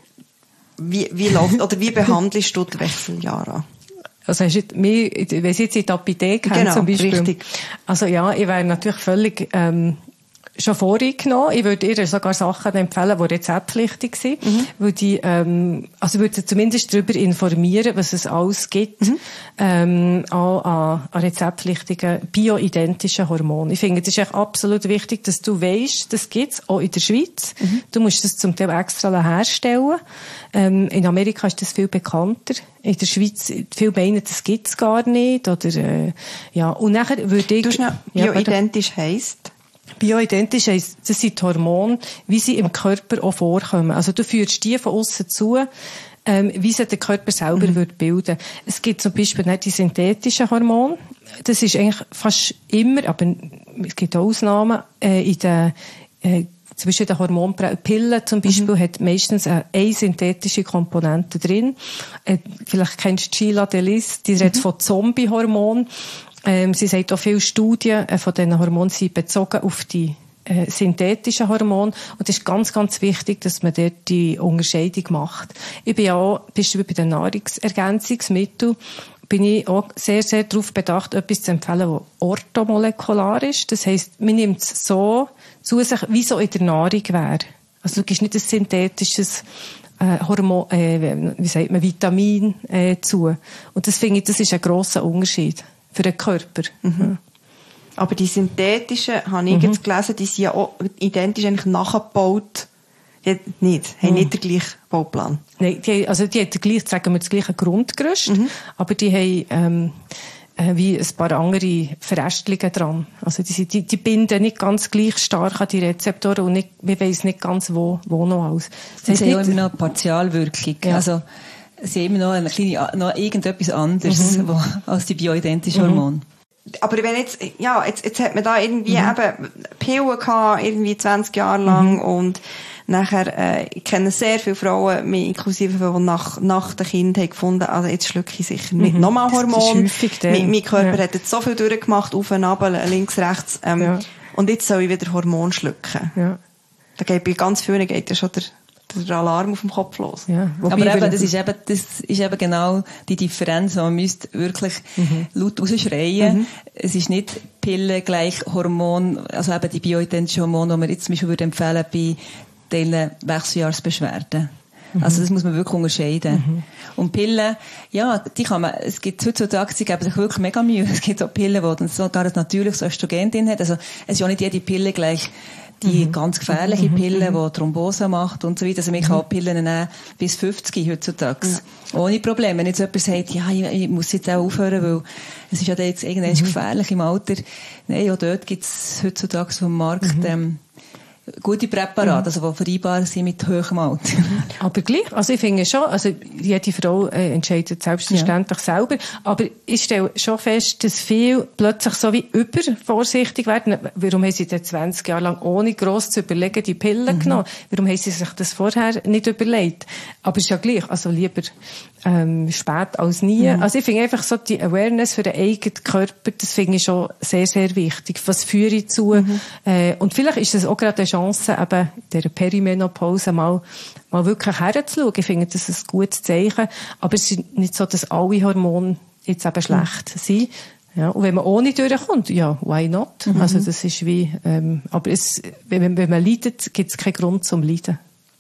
wie, wie läuft, oder wie behandelst du die Wechseljara? Also hast du mich, wenn sie jetzt in die Apotheke haben, genau, zum Beispiel. Richtig. Also ja, ich wäre natürlich völlig ähm, schon vorgenommen. Ich würde ihr sogar Sachen empfehlen, die rezeptpflichtig sind, mhm. weil die, ähm, also ich würde zumindest darüber informieren, was es alles gibt, mhm. ähm, auch an, an rezeptpflichtigen bioidentischen Hormonen. Ich finde, es ist echt absolut wichtig, dass du weisst, das gibt's auch in der Schweiz. Mhm. Du musst das zum Teil extra herstellen. Ähm, in Amerika ist das viel bekannter. In der Schweiz, viele meinen, das gibt's gar nicht, oder, äh, ja. Und nachher würde ich... Du schnell, bioidentisch ja, heisst? Bioidentisch heisst, das sind die Hormone, wie sie im Körper auch vorkommen. Also du führst die von außen zu, ähm, wie sie der Körper selber mhm. wird bilden. Es gibt zum Beispiel nicht die synthetischen Hormone. Das ist eigentlich fast immer, aber es gibt auch Ausnahmen, äh, in den, äh, zum Beispiel der Hormonpille zum Beispiel mhm. hat meistens eine, eine synthetische Komponente drin. Äh, vielleicht kennst du Sheila Delis, die redet mhm. von Zombie-Hormonen. Ähm, sie sagt auch, viele Studien äh, von diesen Hormonen sind bezogen auf die äh, synthetischen Hormone. Und es ist ganz, ganz wichtig, dass man dort die Unterscheidung macht. Ich bin auch, bist du bei den Nahrungsergänzungsmitteln, bin ich auch sehr, sehr darauf bedacht, etwas zu empfehlen, das orthomolekular ist. Das heisst, man nimmt es so zu sich, wie so in der Nahrung wäre. Also du gibst nicht ein synthetisches äh, Hormon, äh, wie sagt man, Vitamin äh, zu. Und das finde ich, das ist ein grosser Unterschied für den Körper. Mhm. Aber die synthetischen, habe ich mhm. jetzt gelesen, die sind ja auch identisch eigentlich nachgebaut. Die nicht, haben mhm. nicht den gleichen Bauplan. Nein, die, also die haben gleich, sagen wir, das gleiche Grundgerüst, mhm. aber die haben ähm, äh, wie ein paar andere Verästelungen dran. Also die, die, die binden nicht ganz gleich stark an die Rezeptoren und nicht, wir weiss nicht ganz, wo, wo noch alles. Das heißt, sie haben immer noch eine Partialwirkung. Ja. Also, sie haben immer noch, eine kleine, noch irgendetwas anderes mhm. wo, als die bioidentischen Hormone. Mhm. Aber wenn jetzt, ja, jetzt, jetzt hat man da irgendwie mhm. eben Pillen gehabt, irgendwie zwanzig Jahre lang, mhm. und nachher, äh, ich kenne sehr viele Frauen, mich inklusive, die nach, nach dem Kind haben gefunden, also jetzt schlucke ich sicher nicht mhm. nochmal Hormone. Mein, mein Körper ja. hat jetzt so viel durchgemacht, auf und ab, links, rechts, ähm, ja. und jetzt soll ich wieder Hormone schlucken. Ja. Da geht bei ganz vielen geht ja schon der, der Alarm auf dem Kopf los. Ja, aber eben, das ist eben, das ist eben genau die Differenz, man müsste wirklich mhm. laut rausschreien. Mhm. Es ist nicht Pille gleich Hormon, also eben die bioidentischen Hormone, die man jetzt zum Beispiel würde empfehlen bei den Wechseljahrsbeschwerden. Mhm. Also das muss man wirklich unterscheiden. Mhm. Und Pillen, ja, die kann man, es gibt heutzutage, sie geben sich wirklich mega Mühe. Es gibt auch Pillen, die dann sogar ein natürliches Östrogen drin hat. Also es ist ja nicht jede Pille gleich die mhm. ganz gefährliche mhm. Pille, die Thrombose macht und so weiter. Also man kann mhm. Pillen nehmen bis fünfzig heutzutage. Ja. Ohne Probleme. Wenn jetzt jemand sagt, ja, ich, ich muss jetzt auch aufhören, weil es ist ja jetzt irgendwann mhm. gefährlich im Alter. Nein, auch dort gibt es heutzutage auf dem Markt mhm. ähm, gute Präparate, mhm. also die vereinbar sind mit hohem Alter. Aber gleich, also ich finde schon, also jede Frau äh, entscheidet selbstverständlich ja. selber, aber ich stelle schon fest, dass viele plötzlich so wie übervorsichtig werden. Warum haben sie denn zwanzig Jahre lang ohne gross zu überlegen die Pillen mhm. genommen? Warum haben sie sich das vorher nicht überlegt? Aber es ist ja gleich, also lieber ähm, spät als nie. Mhm. Also ich finde einfach so die Awareness für den eigenen Körper, das finde ich schon sehr, sehr wichtig. Was führe ich zu? Mhm. Äh, und vielleicht ist es auch gerade eine Chance, eben der Perimenopause mal, mal wirklich herzuschauen. Ich finde, das ist ein gutes Zeichen. Aber es ist nicht so, dass alle Hormone jetzt eben schlecht mhm. sind. Ja, und wenn man ohne durchkommt, ja, why not? Mhm. Also das ist wie, ähm, aber es, wenn, wenn man leidet, gibt es keinen Grund zum Leiden.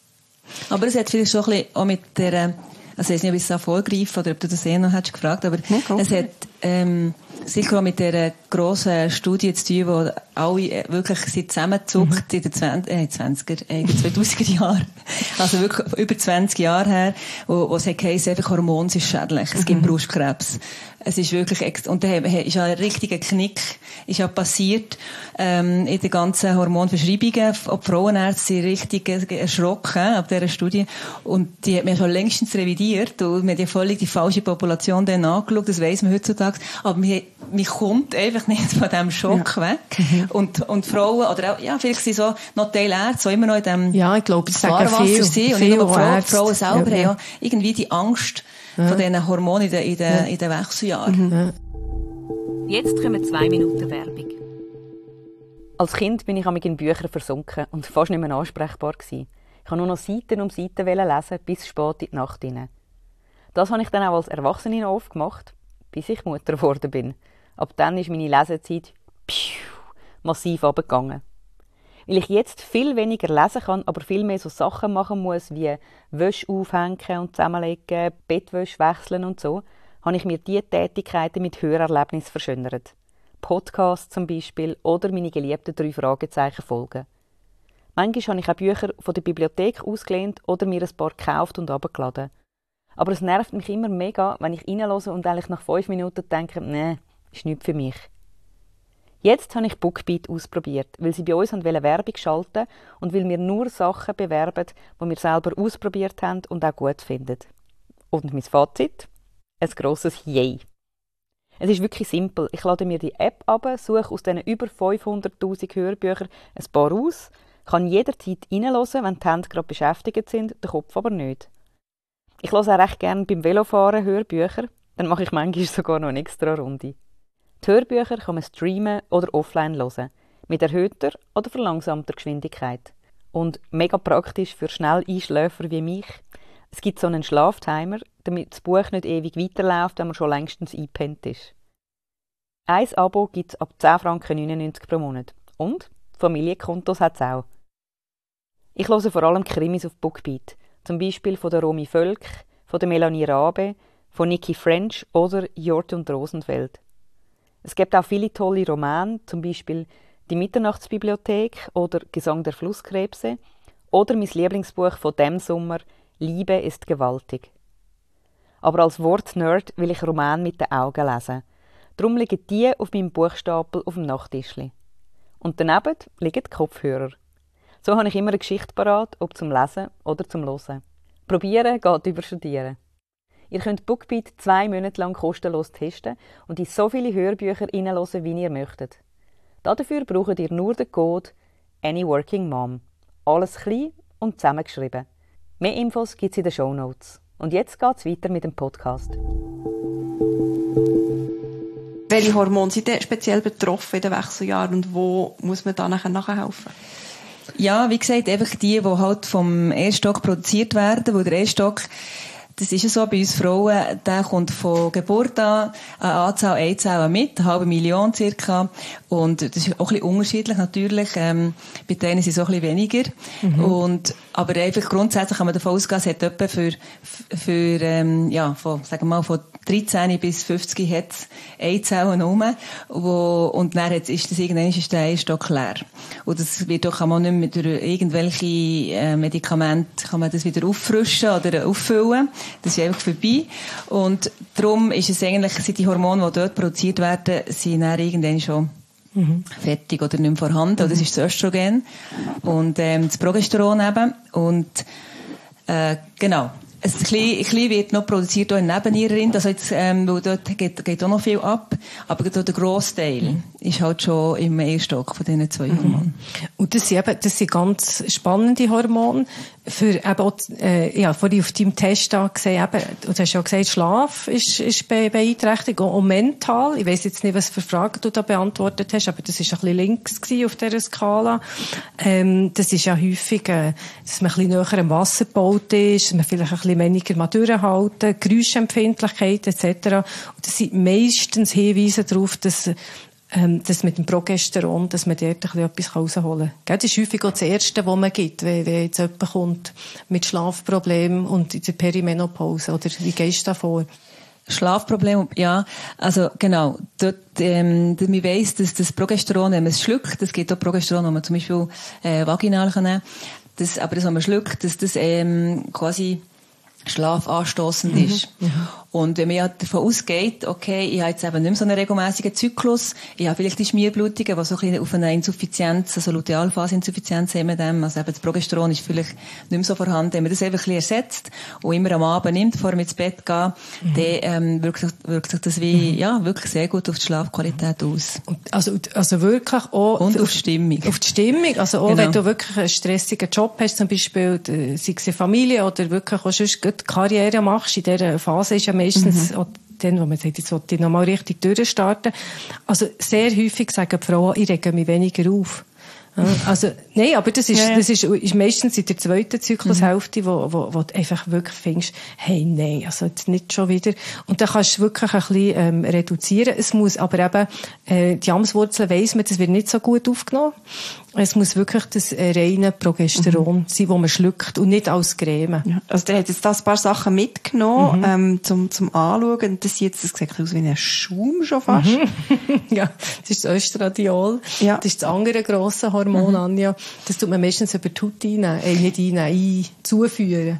Aber es hat vielleicht schon ein bisschen auch mit der, also ich weiß nicht, ob ich es vorgreife oder ob du das eh noch hättest gefragt, aber ja, es hat, ähm, sicher auch mit dieser grossen Studie zu tun, wo alle wirklich sind zusammengezuckt mhm. in den zwanziger, äh, zweitausender Jahren. Also wirklich über zwanzig Jahre her, wo, wo es heisst, einfach Hormone sind schädlich. Es gibt mhm. Brustkrebs. Es ist wirklich, und da ist ja ein richtiger Knick, ist ja passiert, ähm, in den ganzen Hormonverschreibungen. Auch die Frauenärzte sind richtig erschrocken ab dieser Studie. Und die hat man schon längstens revidiert. Und man hat ja völlig die falsche Population dann angeschaut. Das weiss man heutzutage. Aber man, man kommt einfach nicht von diesem Schock ja. weg. Mhm. Und, und Frauen, oder auch, ja, vielleicht sind so noch Teilärzte, so immer noch in diesem ja, ich glaube, Fahrwasser viel, sind. Und viel nicht nur Frauen, Frauen selber ja, ja. haben ja irgendwie die Angst, ja. von diesen Hormonen in den, in den, ja. in den Wechseljahren. Mhm. Jetzt kommen zwei Minuten Werbung. Als Kind bin ich in Büchern versunken und fast nicht mehr ansprechbar gewesen. Ich konnte nur noch Seiten um Seiten lesen, bis spät in die Nacht hinein. Das habe ich dann auch als Erwachsene oft gemacht, bis ich Mutter geworden bin. Ab dann ist meine Lesezeit pfiuh, massiv runtergegangen. Weil ich jetzt viel weniger lesen kann, aber viel mehr so Sachen machen muss, wie Wäsche aufhängen und zusammenlegen, Bettwäsche wechseln und so, habe ich mir diese Tätigkeiten mit Hörerlebnis verschönert. Podcasts zum Beispiel oder meine geliebten drei Fragezeichen Folgen. Manchmal habe ich auch Bücher von der Bibliothek ausgelehnt oder mir ein paar gekauft und runtergeladen. Aber es nervt mich immer mega, wenn ich reinhöre und eigentlich nach fünf Minuten denke, nee, ist nichts für mich. Jetzt habe ich Bookbeat ausprobiert, weil sie bei uns Werbung schalten und weil wir nur Sachen bewerben, die wir selber ausprobiert haben und auch gut finden. Und mein Fazit? Ein grosses Yay. Es ist wirklich simpel. Ich lade mir die App ab, suche aus diesen über fünfhunderttausend Hörbüchern ein paar aus, kann jederzeit reinhören, wenn die Hände gerade beschäftigt sind, der Kopf aber nicht. Ich höre auch recht gerne beim Velofahren Hörbücher, dann mache ich manchmal sogar noch eine extra Runde. Die Hörbücher kann man streamen oder offline hören, mit erhöhter oder verlangsamter Geschwindigkeit. Und mega praktisch für schnell Einschläfer wie mich. Es gibt so einen Schlaftimer, damit das Buch nicht ewig weiterläuft, wenn man schon längstens eingepennt ist. Ein Abo gibt es ab zehn Franken neunundneunzig pro Monat. Und Familienkontos hat es auch. Ich höre vor allem Krimis auf Bookbeat. Zum Beispiel von der Romy Völk, von der Melanie Rabe, von Nikki French oder Jort und Rosenfeld. Es gibt auch viele tolle Romane, zum Beispiel «Die Mitternachtsbibliothek» oder «Gesang der Flusskrebse» oder mein Lieblingsbuch von dem Sommer «Liebe ist gewaltig». Aber als Wortnerd will ich Romane mit den Augen lesen. Darum liegen die auf meinem Buchstapel auf dem Nachttischli. Und daneben liegen die Kopfhörer. So habe ich immer eine Geschichte parat, ob zum Lesen oder zum Hören. Probieren geht über Studieren. Ihr könnt Bookbeat zwei Monate lang kostenlos testen und in so viele Hörbücher hineinhören, wie ihr möchtet. Dafür braucht ihr nur den Code AnyWorkingMom. Alles klein und zusammengeschrieben. Mehr Infos gibt es in den Shownotes. Und jetzt geht es weiter mit dem Podcast. Welche Hormone sind denn speziell betroffen in den Wechseljahren und wo muss man da nachher nachhelfen? Ja, wie gesagt, einfach die, die halt vom Eierstock produziert werden, wo der Eierstock, das ist ja so bei uns Frauen, der kommt von Geburt an eine Anzahl Eizellen mit, eine halbe Million circa. Und das ist auch ein bisschen unterschiedlich natürlich. Ähm, bei denen sind es auch ein bisschen weniger. Mhm. Und, aber einfach grundsätzlich kann man davon ausgehen, es hat etwa für, für, ähm, ja, von, sagen wir mal, von dreizehn bis fünfzig hat es Eizellen rum. Wo, und dann hat, ist das irgendwann ist der Eierstock leer. Und das wird doch, kann man nicht mehr durch irgendwelche äh, Medikamente, kann man das wieder auffrischen oder auffüllen. Das ist einfach vorbei. Und darum ist es eigentlich, sind die Hormone, die dort produziert werden, sind dann irgendwann schon mhm. fertig oder nicht mehr vorhanden. Mhm. Das ist das Östrogen und ähm, das Progesteron eben. Und äh, genau. Ein bisschen wird noch produziert auch in Nebennierenrind, also jetzt, ähm, weil dort geht, geht auch noch viel ab. Aber der Grossteil mhm. ist halt schon im Eierstock von diesen zwei Hormonen. Und das sind eben, das sind ganz spannende Hormone. Für eben auch, äh, ja, vorhin auf deinem Test da gesehen, eben, du hast ja gesagt, Schlaf ist, ist beeinträchtigt, auch, auch mental. Ich weiss jetzt nicht, was für Fragen du da beantwortet hast, aber das ist ein bisschen links gewesen auf dieser Skala. Ähm, das ist ja häufig, äh, dass man ein bisschen näher am Wasser gebaut ist, dass man vielleicht ein bisschen weniger mal durchhalten, Geräuschempfindlichkeit et cetera. Und das sind meistens Hinweise darauf, dass ähm, dass mit dem Progesteron, dass man dort ein bisschen etwas rausholen kann. Das ist häufig auch das Erste, was man gibt, wenn, wenn jetzt jemand kommt mit Schlafproblemen und in der Perimenopause. Oder wie gehst du da vor? Schlafproblem, ja, also genau, dort, ähm, man weiss, dass das Progesteron, wenn man es schluckt, es gibt auch Progesteron, das man zum Beispiel äh, vaginal kann nehmen, das, aber das, was man schluckt, dass das ähm, quasi schlafanstossend mhm. ist. Mhm. Und wenn man ja davon ausgeht, okay, ich habe jetzt eben nicht mehr so einen regelmäßigen Zyklus, ich habe vielleicht die Schmierblutungen, die so ein bisschen auf eine Insuffizienz, also Lutealphase-Insuffizienz haben wir dem, also eben das Progesteron ist vielleicht nicht mehr so vorhanden. Wenn man das einfach ein bisschen ersetzt und immer am Abend nimmt, bevor man ins Bett geht, mhm. dann ähm, wirkt, sich, wirkt sich das wie, mhm. ja, wirklich sehr gut auf die Schlafqualität aus. Also, also wirklich auch... Und auf die Stimmung. Auf die Stimmung, also auch genau. Wenn du wirklich einen stressigen Job hast, zum Beispiel, sei es eine Familie oder wirklich auch sonst Karriere machst, in dieser Phase ist ja meistens, mhm. dann, wo man sagt, jetzt wollte ich nochmal richtig durchstarten. Also, sehr häufig sagen die Frauen, ich rege mich weniger auf. Also, nein, aber das ist, ja, ja. das ist, ist meistens in der zweiten Zyklushälfte, mhm. wo, wo, wo du einfach wirklich findest, hey, nein, also jetzt nicht schon wieder. Und dann kannst du wirklich ein bisschen, ähm, reduzieren. Es muss aber eben, äh, die Jamswurzeln weiss man, das wird nicht so gut aufgenommen. Es muss wirklich das äh, reine Progesteron mhm. sein, das man schluckt und nicht als Creme. Ja, also der hat jetzt da ein paar Sachen mitgenommen, mhm. ähm, zum, zum Anschauen. Das sieht jetzt, das sieht aus wie ein Schaum schon fast. Mhm. Ja, das ist das Östradiol. Ja. Das ist das andere grosse Hormon, mhm. Anja. Das tut man meistens über die Haut einnehmen, äh, nicht einnehmen, ein, zuführen.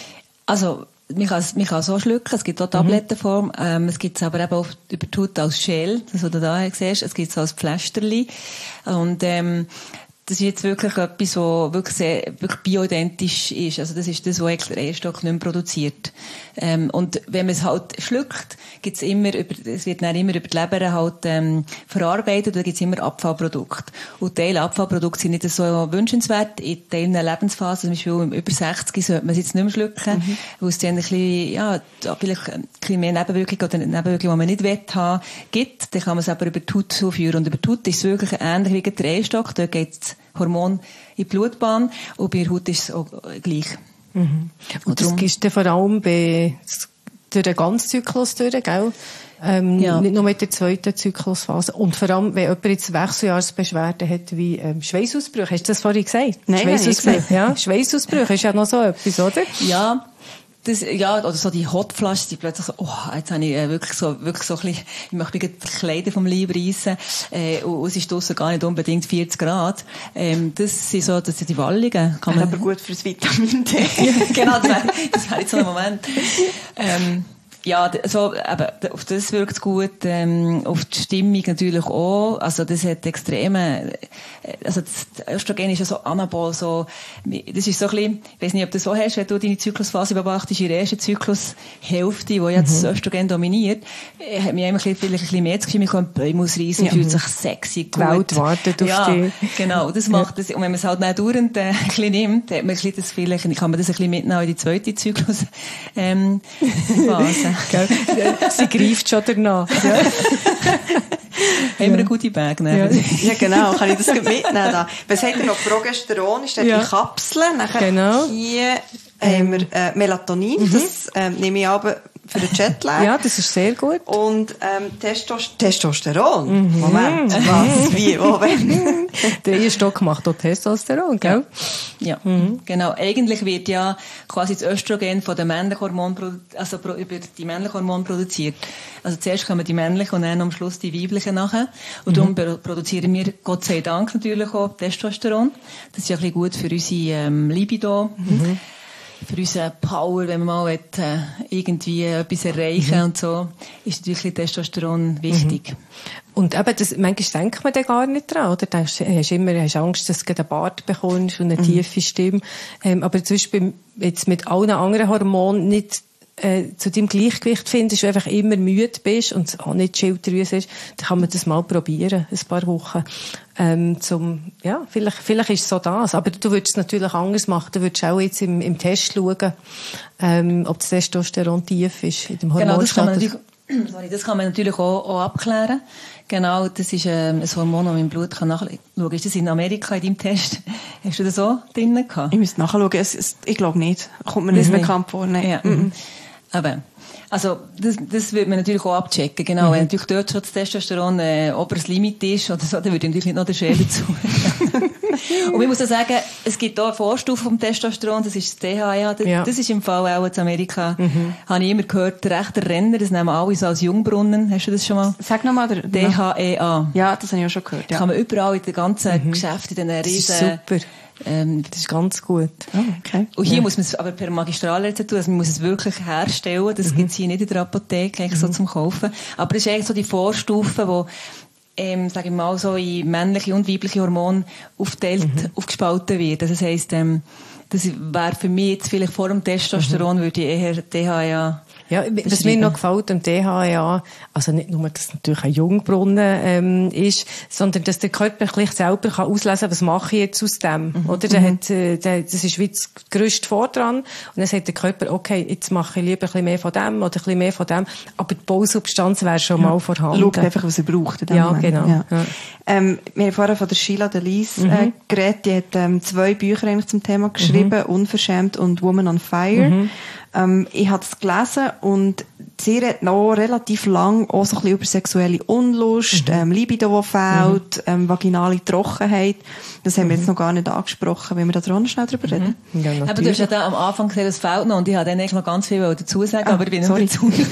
Also, man kann es, man kann so schlucken, es gibt auch Tablettenform, mhm. ähm, es gibt es aber eben auch über die Haut als Gel, das was du da siehst, es gibt es als Pflästerli. Und, ähm, das ist jetzt wirklich etwas, was wirklich sehr, wirklich bioidentisch ist. Also das ist das, was der Eierstock nicht mehr produziert. Ähm, und wenn man es halt schluckt, gibt's immer über, es wird dann immer über die Leber halt, ähm, verarbeitet, und da gibt's immer Abfallprodukte. Und Teile Abfallprodukte sind nicht so wünschenswert. In Teilen Lebensphasen, zum Beispiel über sechzig, sollte man es jetzt nicht mehr schlucken, mhm. weil es dann ein bisschen, ja, vielleicht ein bisschen mehr Nebenwirkungen oder Nebenwirkungen, die man nicht will haben, gibt. Dann kann man es aber über die Haut zuführen. Und über die Haut ist es wirklich ähnlich wie der Eierstock. Dort geht's Hormon in die Blutbahn, und bei der Haut ist es auch gleich. Mhm. Und, und das gibst du vor allem bei, durch den ganzen Zyklus durch, gell? Ähm, ja. Nicht nur mit der zweiten Zyklusphase. Und vor allem, wenn jemand jetzt Wechseljahrsbeschwerden hat, wie ähm, Schweißausbrüche. Hast du das vorhin gesagt? Nein, Schweißausbrüche. Ja, Schweißausbrüche ist ja noch so etwas, oder? Ja. Das, ja, oder so die Hotflasche, die plötzlich so, oh, jetzt habe ich äh, wirklich so, wirklich so ein bisschen, ich möchte mir die Kleider vom Leib reissen, äh, und es ist draussen gar nicht unbedingt vierzig Grad. Ähm, das sind so, das sind die Wallungen. Kann man aber gut fürs Vitamin D. Genau, das wäre, das wäre jetzt so ein Moment. Ähm, ja, so, eben, auf das wirkt es gut, ähm, auf die Stimmung natürlich auch. Also, das hat extreme, also, das Östrogen ist ja so anabol, so, das ist so ein bisschen, ich weiss nicht, ob du das so hast, wenn du deine Zyklusphase beobachtest, in der ersten Zyklushälfte, wo jetzt das Östrogen dominiert, hat mich immer ein bisschen, vielleicht ein bisschen mehr das Gefühl, man kann Bäume ausreißen, ja. Fühlt sich sexy, gut. Die Welt wartet auf ja, dich. Genau, das macht das, und wenn man es halt nicht dauernd, äh, ein bisschen nimmt, hat man ein bisschen das vielleicht, kann man das ein bisschen mitnehmen in die zweite Zyklusphase. Ähm, Sie greift schon danach. Ja. Haben wir eine gute Bag, ne? Ja. Ja, genau. Kann ich das mitnehmen? Da. Was hat er noch? Progesteron ist dort ja. Die Kapsel. Nachher genau. Hier haben wir äh, Melatonin. Mhm. Das ähm, nehme ich aber für den Jetlag. Ja, das ist sehr gut. Und ähm, Testos- Testosteron. Mhm. Moment, was, wie, wo, wenn? Der Eierstock macht auch Testosteron, gell? Ja, ja. Mhm. Genau. Eigentlich wird ja quasi das Östrogen von den männlichen Hormonen, also über die männlichen Hormone produziert. Also zuerst kommen die männlichen und dann am Schluss die weiblichen nachher. Und mhm. darum produzieren wir, Gott sei Dank, natürlich auch Testosteron. Das ist ja ein bisschen gut für unsere ähm, Libido. Mhm. Für unsere Power, wenn man mal will, äh, irgendwie etwas erreichen mhm. und so, ist natürlich Testosteron wichtig. Mhm. Und eben, das, manchmal denkt man da gar nicht dran, oder? Du hast, hast immer, hast Angst, dass du einen Bart bekommst und eine mhm. tiefe Stimme. Ähm, aber zum Beispiel jetzt mit allen anderen Hormonen nicht äh, zu deinem Gleichgewicht findest, du einfach immer müde bist und es auch nicht Schilddrüse ist, dann kann man das mal probieren, ein paar Wochen. Ähm, zum, ja, vielleicht, vielleicht ist es so das. Aber du würdest es natürlich anders machen. Du würdest auch jetzt im, im Test schauen, ähm, ob das Testosteron tief ist in dem Hormonstatus. Genau, das kann man natürlich, sorry, das kann man natürlich auch, auch abklären. Genau, das ist ähm, ein Hormon, das man im Blut kann nachschauen kann. Ist das in Amerika in deinem Test? Hast du das so drinnen gehabt? Ich müsste nachschauen. Es, es, ich glaube nicht. Kommt mir nicht bekannt vor. Nein. Ja. Mhm. Aber, also, das, das würde man natürlich auch abchecken. Genau. Mhm. Wenn natürlich dort schon das Testosteron, äh, oberes Limit ist oder so, dann würde ich natürlich nicht noch den Schäler dazu. Und ich muss auch sagen, es gibt auch eine Vorstufe vom Testosteron, das ist das D H E A. Das, ja. das ist im Fall auch in Amerika, mhm. habe ich immer gehört, der rechte Renner, das nehmen alle so als Jungbrunnen. Hast du das schon mal? Sag nochmal. D H E A. Ja, das habe ich auch schon gehört. Ja. Kann man überall in den ganzen mhm. Geschäften, in den riesen... Das ist super. Ähm, das ist ganz gut. Oh, okay. Und hier ja. muss man es aber per Magistralrezept tun, also man muss es wirklich herstellen. Das mhm. gibt es hier nicht in der Apotheke, eigentlich mhm. so zum Kaufen. Aber das ist eigentlich so die Vorstufe, wo ähm, sage ich mal, so in männliche und weibliche Hormone aufteilt, mhm. aufgespalten wird. Also das heisst, ähm, das wäre für mich jetzt vielleicht vor dem Testosteron, mhm. würde ich eher D H E A. Ja, was mir noch gefällt am D H E A, also nicht nur, dass es natürlich ein Jungbrunnen ähm, ist, sondern dass der Körper gleich selber kann auslesen kann, was mache ich jetzt aus dem. Mhm. Oder? Der hat, äh, der, das ist wie das grösste Vordran. Und dann sagt der Körper, okay, jetzt mache ich lieber ein bisschen mehr von dem oder ein bisschen mehr von dem. Aber die Bausubstanz wäre schon ja. mal vorhanden. Schaut einfach, was er braucht. Ja, Moment. Genau. Ja. Ja. Ähm, wir haben vorher von der Sheila Delis mhm. äh, geredet. Die hat ähm, zwei Bücher eigentlich zum Thema geschrieben, mhm. Unverschämt und Woman on Fire. Mhm. Ähm, ich habe es gelesen und sie redet noch relativ lang auch so ein bisschen über sexuelle Unlust, mhm. ähm, Libido, die fehlt, mhm. ähm, vaginale Trockenheit. Das haben wir jetzt noch gar nicht angesprochen. Wollen wir da dran schnell drüber reden? Mhm. Ja, aber du hast ja da am Anfang gesagt, es fehlt noch und ich habe dann eigentlich noch ganz viel dazu sagen, ah, aber ich bin sorry. nicht dazu.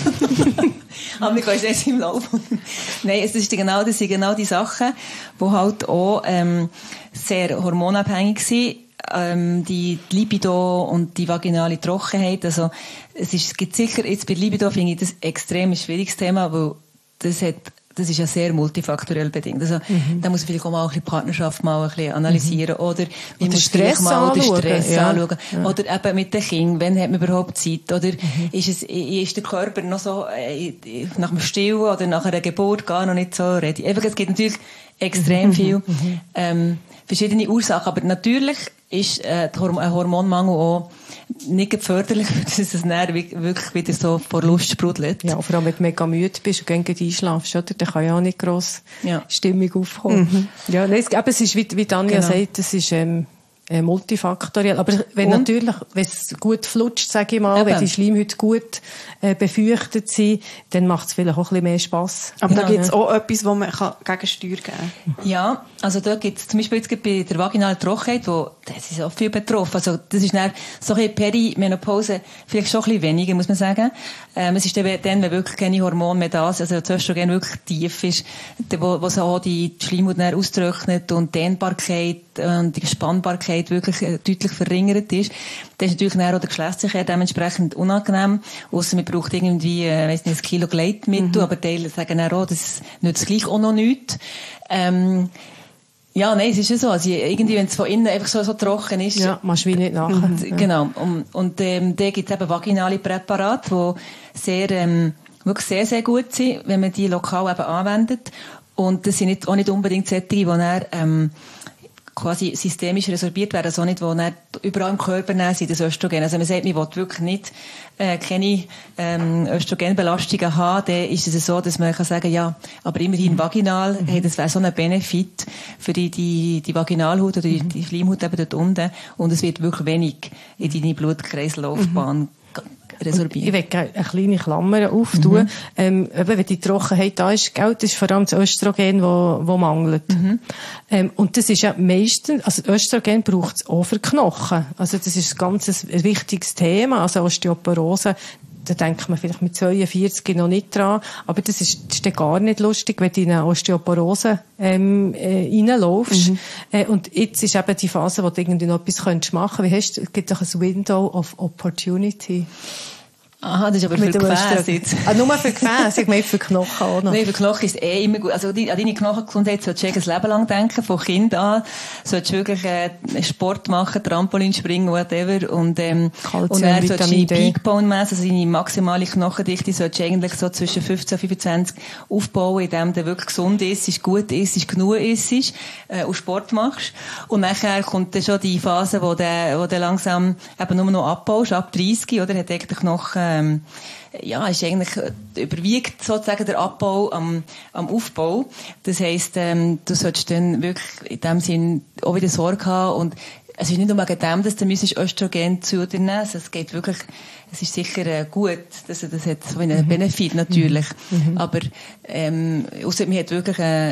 Aber wir gehen jetzt im Laufe. Nein, es ist genau, das sind genau die Sachen, die halt auch ähm, sehr hormonabhängig sind. Ähm, die Libido und die vaginale Trockenheit, also es ist, es gibt sicher, jetzt bei Libido finde ich das extrem ein schwieriges Thema, weil das hat, das ist ja sehr multifaktoriell bedingt. Also, mhm. da muss man vielleicht auch mal ein bisschen die Partnerschaft mal ein bisschen analysieren, mhm. oder wie muss Stress mal den Stress ja. anschauen, ja. oder eben mit den Kindern, wann hat man überhaupt Zeit, oder mhm. ist es, ist der Körper noch so, äh, nach dem Stillen oder nach einer Geburt gar noch nicht so ready. Einfach, es gibt natürlich extrem mhm. viel, mhm. ähm, verschiedene Ursachen, aber natürlich ist äh, ein Hormonmangel auch nicht förderlich, dass es dann wirklich wieder so vor Lust sprudelt. Ja, vor allem wenn du mega müde bist und gleich einschlafst, oder? Dann kann ja auch nicht gross ja. Stimmung aufkommen. Mhm. Ja, nein, es, aber es ist, wie, wie Tanja genau. sagt, es ist ähm, äh, multifaktoriell. Aber wenn und? natürlich, wenn es gut flutscht, sage ich mal, Eben. wenn die Schleimhäute gut äh, befeuchtet sind, dann macht es vielleicht auch ein bisschen mehr Spass. Aber ja. da gibt es auch etwas, wo man kann Gegensteuer geben kann. Ja, also da gibt es zum Beispiel jetzt bei der vaginalen Trockenheit, wo das ist auch viel betroffen. Also das ist dann so ein Perimenopause vielleicht schon ein bisschen weniger, muss man sagen. Ähm, es ist dann, wenn wirklich keine Hormone mehr da sind, also das Östrogen wirklich tief ist, wo, wo so auch die Schleimhaut dann austrocknet und die Dehnbarkeit und die Spannbarkeit wirklich äh, deutlich verringert ist. Das ist natürlich dann auch der Geschlechtsverkehr dementsprechend unangenehm, ausser man braucht irgendwie, äh, weiss nicht, ein Kilo Gleitmittel, mhm. aber Teile sagen dann auch, das nützt gleich auch noch nichts. Ähm, Ja, nein, es ist ja so. Also irgendwie, wenn es von innen einfach so, so trocken ist. Ja, machst du wie nicht nachher. Und, ja. Genau. Und, und ähm, da gibt es eben vaginale Präparate, die sehr, ähm, wirklich sehr, sehr gut sind, wenn man die lokal eben anwendet. Und das sind nicht, auch nicht unbedingt solche, die dann, ähm, quasi systemisch resorbiert werden, also nicht, wo dann überall im Körper sind, das Östrogen. Also man sagt, man will wirklich nicht äh, keine ähm, Östrogenbelastungen haben, dann ist es so, dass man kann sagen, ja, aber immerhin mhm. vaginal, mhm. hey, das wäre so ein Benefit für die, die, die Vaginalhaut oder die, die Schleimhaut eben dort unten und es wird wirklich wenig in deine Blutkreislaufbahn mhm. resorbieren. Ich will eine kleine Klammer auftun. Mhm. Ähm, eben, wenn die Trockenheit da ist, gell, das ist vor allem das Östrogen, wo, wo mangelt. Mhm. Ähm, und das ist ja meistens, also Östrogen braucht es auch für Knochen. Also das ist ein ganz ein wichtiges Thema. Also Osteoporose, da denkt man vielleicht mit zweiundvierzig noch nicht dran. Aber das ist, das ist dann gar nicht lustig, wenn du in eine Osteoporose ähm, äh, reinlaufst. Mhm. Äh, und jetzt ist eben die Phase, wo du irgendwie noch etwas könntest machen. Wie hast du, es gibt doch ein Window of Opportunity. Aha, das ist aber für Gefäße jetzt. Ah, nur für Gefäße, ich meine für Knochen auch noch. Nein, für Knochen ist eh immer gut. Also die, an deine Knochengesundheit solltest du ein Leben lang denken, von Kind an. Solltest du wirklich äh, Sport machen, Trampolin springen, whatever. Und, ähm, Calcium, und dann solltest du deine D. Peak Bone Mass, also deine maximale Knochendichte, solltest du eigentlich so zwischen fünfzehn und fünfundzwanzig aufbauen, indem du wirklich gesund isst, gut isst, genug isst äh, und Sport machst. Und nachher kommt dann schon die Phase, wo du, wo du langsam eben nur noch abbaust, ab dreißig, oder? Hat der Knochen Ähm, ja, ist eigentlich, überwiegt sozusagen der Abbau am, am Aufbau. Das heisst, ähm, du solltest dann wirklich in dem Sinn auch wieder Sorge haben und es ist nicht nur wegen dem, dass du Östrogen zu dir nehmen musst. Es geht wirklich, es ist sicher äh, gut, dass das hat so einen mhm. Benefit natürlich. Mhm. Aber, ähm, ausser man hat wirklich, äh,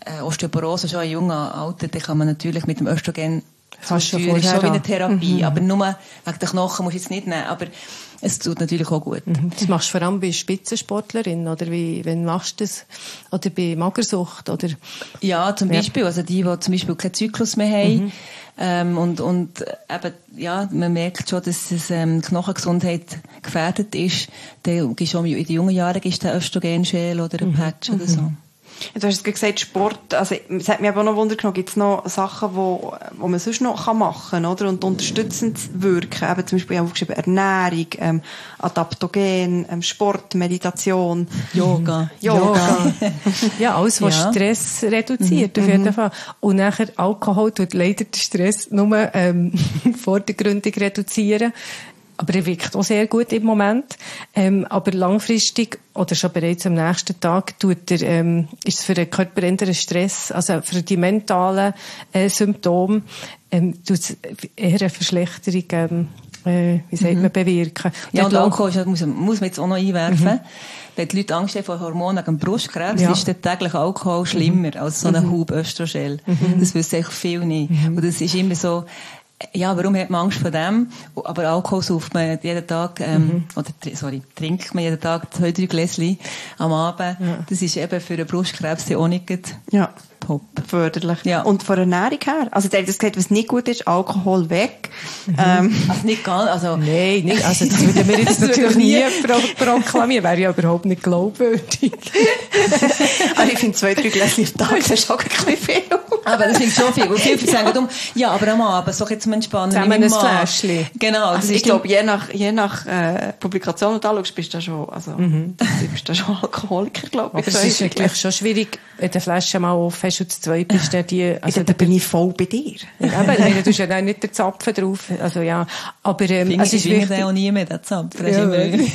äh, Osteoporose schon in jungen Alter, dann kann man natürlich mit dem Östrogen Kannst schon zuführen. Ist schon wie eine Therapie. Mhm. Aber nur wegen der Knochen musst du jetzt nicht nehmen. Aber es tut natürlich auch gut. Mhm. Das machst du vor allem bei Spitzensportlerinnen, oder wie, wenn machst du das? Oder bei Magersucht, oder? Ja, zum Beispiel. Ja. Also die, die zum Beispiel keinen Zyklus mehr haben. Mhm. Ähm, und, und eben, ja, man merkt schon, dass es, ähm, Knochengesundheit gefährdet ist. Dann gibst du auch in den jungen Jahren gibst du ein Östrogenschäl oder ein Mhm. Patch oder so. Du hast es gesagt, Sport, also, es hat mich aber auch noch Wunder genommen, gibt es noch Sachen, wo, wo man sonst noch machen kann, oder? Und unterstützend wirken, eben zum Beispiel aufgeschrieben Ernährung, ähm, Adaptogen, ähm, Sport, Meditation. Yoga. Yoga. Ja, alles, was Ja. Stress reduziert, auf jeden Fall. Und nachher, Alkohol tut leider den Stress nur, ähm, vordergründig reduzieren. Aber er wirkt auch sehr gut im Moment. Ähm, aber langfristig, oder schon bereits am nächsten Tag, tut er, ähm, ist es für den Körper eher ein Stress, also für die mentalen äh, Symptome, ähm, tut es eher eine Verschlechterung, ähm, äh, wie sagt Mhm. man, bewirken. Ja, und Dort Alkohol ist, muss, muss man jetzt auch noch einwerfen. Mhm. Wenn die Leute Angst haben vor Hormonen gegen Brustkrebs, Ja. ist der tägliche Alkohol schlimmer als so ein Hub Östrogen. Das wissen eigentlich viele nicht. Und das ist immer so, ja, warum hat man Angst vor dem? Aber Alkohol sauft man jeden Tag, ähm, Mhm. oder, sorry, trinkt man jeden Tag zwei, drei Gläschen am Abend. Ja. Das ist eben für einen Brustkrebs ja auch nicht Ja. top. Förderlich. Ja. Und von der Ernährung her? Also, der hat das gesagt, was nicht gut ist, Alkohol weg. Ähm, Also nicht ganz, also, Nein, nicht. Also, das würden wir jetzt natürlich nie pro proklamieren. Wäre ja überhaupt nicht glaubwürdig. also ich finde, zwei, drei Gläschen am Tag, das ist auch ein bisschen viel. aber das finde ich schon viel. Und viele sagen darum, ja, aber am Abend, so jetzt zum Entspannen. Zusammen mit ein meinem Mann. Fläschchen. Genau. das Also, ich ist glaube, je nach, je nach, äh, Publikation, die du anschaust, bist du da schon, also, du bist da schon Alkoholiker, glaube ich. Aber es ist ja gleich schon schwierig, wenn du eine Flasche mal auf hast und zu zweit bist, der die, also, da bin ich voll bei dir. Ja, aber nein, du hast ja dann nicht den Zapfen drauf. Also, ja. Aber, ähm, Finger, also, es ich ist finde wichtig. auch nie mehr, der Zapf. Das ist Ja, immer- wirklich.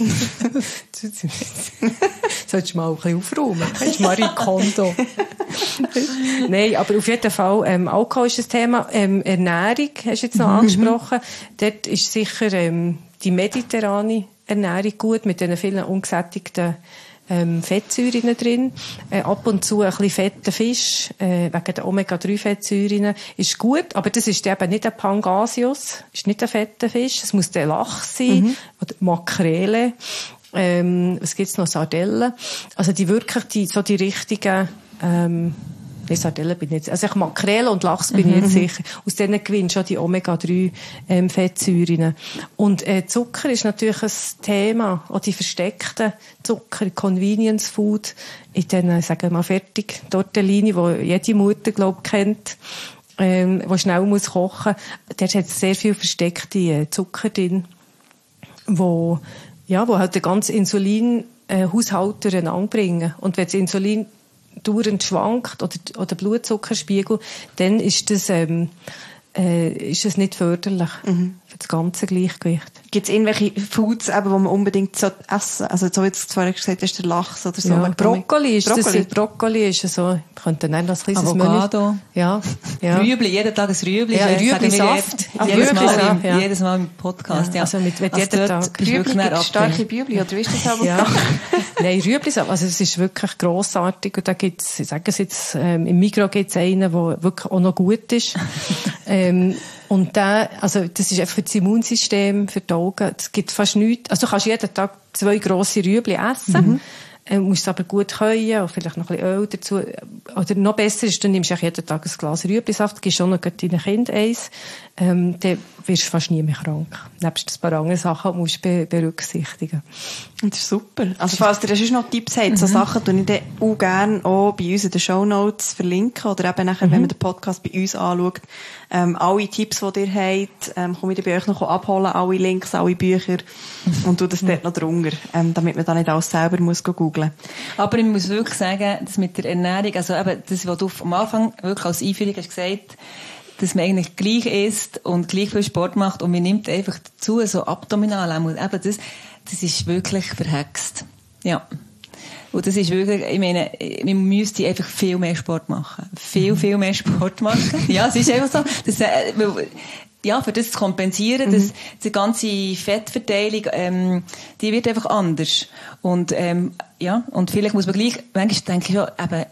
Solltest du mal ein bisschen aufräumen. Hast du Marie Kondo. Nein, aber auf jeden Fall, ähm, Alkohol ist das Thema. Ähm, Ernährung hast du jetzt noch angesprochen. Dort ist sicher, ähm, die mediterrane Ernährung gut, mit diesen vielen ungesättigten ähm, Fettsäuren drin. Äh, ab und zu ein bisschen fetter Fisch, äh, wegen der Omega drei Fettsäuren, ist gut, aber das ist eben nicht ein Pangasius, ist nicht ein fetter Fisch, es muss der Lachs sein, oder Makrele, ähm, was gibt's noch, Sardellen. Also die wirklich, die, so die richtigen, ähm, nee, Sardellen bin ich jetzt, also ich Makrele und Lachs bin ich jetzt sicher. Aus denen gewinnst du schon die Omega drei ähm, Fettsäuren. Und äh, Zucker ist natürlich ein Thema, auch die versteckten Zucker, Convenience Food, in den, sagen wir mal, fertig Tortellini, die jede Mutter, glaube ich, kennt, ähm, die schnell muss kochen. Dort hat es sehr viel versteckte äh, Zucker drin, wo, ja, wo halt den ganzen Insulin äh, Haushalt durcheinander bringen. Und wenn das Insulin dauernd schwankt oder, oder Blutzuckerspiegel, dann ist das, ähm, äh, ist das nicht förderlich Mhm. für das ganze Gleichgewicht. Gibt es irgendwelche Foods, eben, die man unbedingt so essen? Also, so wie du vorher gesagt hast, der Lachs oder so. Ja, wegen Brokkoli ist Brokkoli. das, Brokkoli ist so, ich könnte dann das kleines Avocado. Menü. Ja, ja. Rüebli, jeden Tag ein Rüebli. Ja, sagen wir Rüeblisaft. je- Jedes, Mal Rüeblisaft, im, ja. jedes Mal im Podcast. Ja, Ja. also mit- mit jeden dort Tag. bist du wirklich Rüebli, näher starke abhängig. Bübli, oder wie ist das aber? Ja. Nein, Rüeblisaft, also es ist wirklich grossartig und da gibt's, ich sage es jetzt, ähm, im Migros gibt's einen, der wirklich auch noch gut ist. ähm, und der, also das ist einfach für das Immunsystem, für die Augen, es gibt fast nichts, also du kannst jeden Tag zwei grosse Rüebli essen, mhm. ähm, musst aber gut käuen und vielleicht noch ein bisschen Öl dazu. Oder noch besser ist, du nimmst auch jeden Tag ein Glas Rüeblisaft, gibst auch noch deinen Kindern eins, ähm, dann wirst du fast nie mehr krank. Nebst ein paar anderen Sachen die musst du be- berücksichtigen. Das ist super. Also, falls ihr sonst noch Tipps habt, so Sachen, tue ich dann auch gerne auch bei uns in den Shownotes verlinken. Oder eben nachher, wenn man den Podcast bei uns anschaut, ähm, alle Tipps, die ihr habt, ähm, komme ich dann bei euch noch abholen, alle Links, alle Bücher, und tu das dort noch drunter, ähm, damit man da nicht alles selber muss googeln. Aber ich muss wirklich sagen, dass mit der Ernährung, also eben das, was du am Anfang wirklich als Einführung hast gesagt, dass man eigentlich gleich isst und gleich viel Sport macht und man nimmt einfach dazu so abdominal. Eben das, das ist wirklich verhext. Ja. Und das ist wirklich, ich meine, man müsste einfach viel mehr Sport machen. Viel, viel mehr Sport machen. Ja, es ist einfach so. Das, äh, ja, für das zu kompensieren, dass die ganze Fettverteilung, ähm, die wird einfach anders. Und, ähm, ja, und vielleicht muss man gleich, manchmal denke ich ja, eben,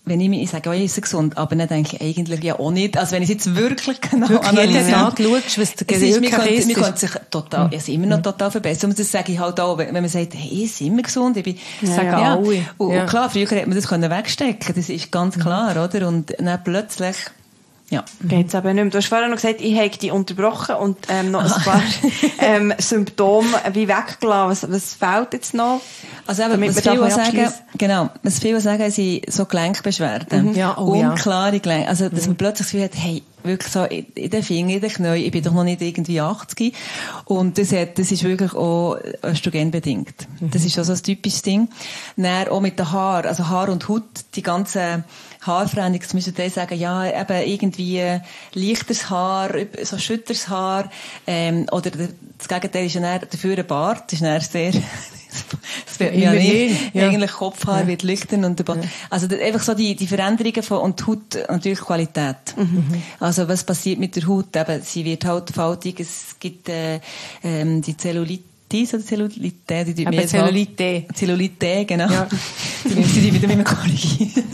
wenn ich mir sage, oh, ich esse gesund, aber dann denke ich eigentlich ja auch nicht. Also wenn ich es jetzt wirklich genau wirklich jeden Tag schaust, was der Gesundheit ist. Wir können können sich total, mhm. also immer noch total verbessern. Und das sage ich halt auch, wenn man sagt, hey, ich bin immer gesund, ich bin, ja, sagen ja. alle. Und, ja. und klar, früher hätte man das können wegstecken, das ist ganz klar, mhm. oder? Und dann plötzlich, ja. Geht's eben nicht mehr. Du hast vorher noch gesagt, ich habe dich unterbrochen und ähm, noch ein paar ähm, Symptome wie weggelassen. Was, was fehlt jetzt noch? Also eben, was viele sagen, genau, was viele sagen, sind so Gelenkbeschwerden. Mhm. Ja, oh, unklare ja. Gelenke. Also, dass man plötzlich das Gefühl hat, hey, wirklich so in den Fingern, in den Knien, ich bin doch noch nicht irgendwie achtzig. Und das hat, das ist wirklich auch östrogenbedingt. Mhm. Das ist auch so ein typisches Ding. Dann auch mit den Haaren, also Haar und Haut, die ganzen Haarveränderungen, zum Beispiel sagen, ja, eben irgendwie leichteres Haar, so schütteres Haar, ähm, oder das Gegenteil ist ja dann dafür ein Bart, das ist dann sehr, das wird mir ja nicht, ja. Eigentlich Kopfhaar ja. wird leuchten und der Bart. Ja. Also, einfach so die, die Veränderungen von, und die Haut, natürlich Qualität. Mhm. Also, was passiert mit der Haut? Eben, sie wird halt faltig, es gibt, äh, ähm, die Zellulite, Diese Zellulite, die Aber Zellulite. Zellulite, genau. Ja. Die müssen die wieder mit mir korrigieren.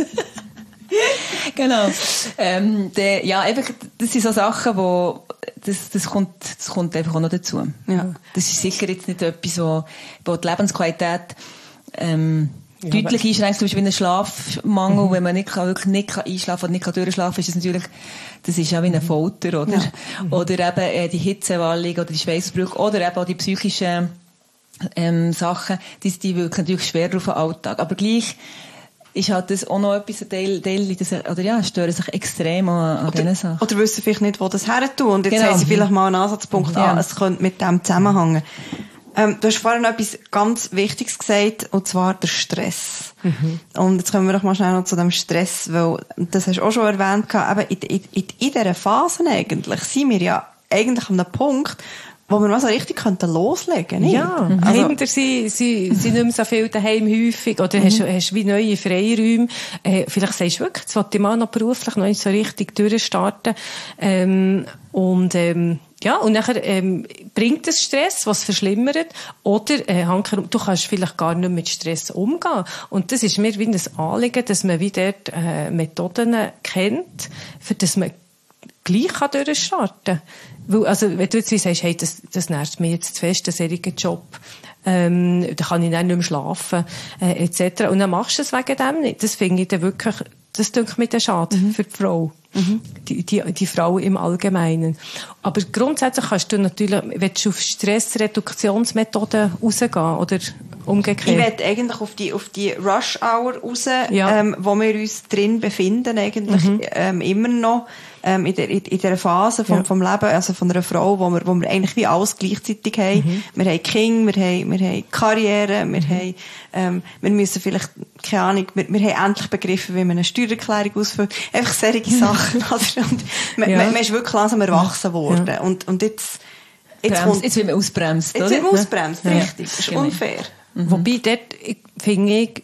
Genau. Ähm, de, ja, einfach, das sind so Sachen, wo, das, das kommt, das kommt einfach auch noch dazu. Ja. Das ist sicher jetzt nicht etwas, wo, wo die Lebensqualität, ähm, ja, deutlich einschränkt, zum Beispiel wie ein Schlafmangel, mhm. wenn man nicht kann, wirklich nicht kann einschlafen oder nicht kann durchschlafen, ist das natürlich, das ist auch wie ein Folter, oder? Ja. Mhm. Oder eben, äh, die Hitzewallung oder die Schweißbrüche oder eben auch die psychischen, ähm, Sachen, die, die wirken natürlich schwer auf den Alltag. Aber gleich, ist halt das auch noch etwas, ein Teil, Teil das, oder ja, stören sich extrem an, an diesen Sachen. Oder wissen vielleicht nicht, wo das her tun. Und jetzt genau. haben sie vielleicht mal einen Ansatzpunkt ja. an, es könnte mit dem zusammenhängen. Ähm, du hast vorhin noch etwas ganz Wichtiges gesagt, und zwar der Stress. Mhm. Und jetzt kommen wir doch mal schnell noch zu dem Stress, weil, das hast du auch schon erwähnt, eben in, in, in, in dieser Phase eigentlich sind wir ja eigentlich an einem Punkt, wo wir mal so richtig könnten loslegen, nicht? Ja, mhm. Also, Kinder sind, sind, sind nicht mehr so viel daheim häufig, oder mhm. hast, hast wie neue Freiräume. Äh, vielleicht sagst du wirklich, jetzt wollte ich mal noch beruflich noch nicht so richtig durchstarten. Ähm, und, ähm, ja, und nachher, ähm, bringt es Stress, was verschlimmert, oder, äh, Hanker, du kannst vielleicht gar nicht mit Stress umgehen. Und das ist mir wie ein Anliegen, dass man wie dort, äh, Methoden kennt, für das man gleich kann durchstarten kann. Weil, also, wenn du jetzt wie sagst, hey, das, das nervt mich jetzt zu fest, ein solcher Job, ähm, da kann ich dann nicht mehr schlafen, äh, et cetera. Und dann machst du es wegen dem nicht. Das finde ich dann wirklich, das denke ich mir dann schade mhm. für die Frau. Mhm. Die, die, die Frau im Allgemeinen. Aber grundsätzlich kannst du natürlich, willst du auf Stressreduktionsmethoden rausgehen, oder umgekehrt? Ich will eigentlich auf die, auf die Rush-Hour raus, ja. ähm, wo wir uns drin befinden, eigentlich, mhm. ähm, immer noch, ähm, in der, in, in der Phase vom, ja. vom Leben, also von einer Frau, wo wir, wo wir eigentlich wie alles gleichzeitig haben. Mhm. Wir haben Kinder, wir haben, wir haben Karriere, wir mhm. haben, ähm, wir müssen vielleicht, keine Ahnung, wir, wir haben endlich begriffen, wie man eine Steuererklärung ausfüllt. Einfach solche Sachen. Also, und man, ja. man, man ist wirklich langsam erwachsen worden. Ja. Und, und jetzt, jetzt kommt, jetzt wird man ausbremst, jetzt oder? Jetzt wird man ausbremst, ja. richtig. Das ist genau. unfair. Mhm. Wobei, dort, finde ich,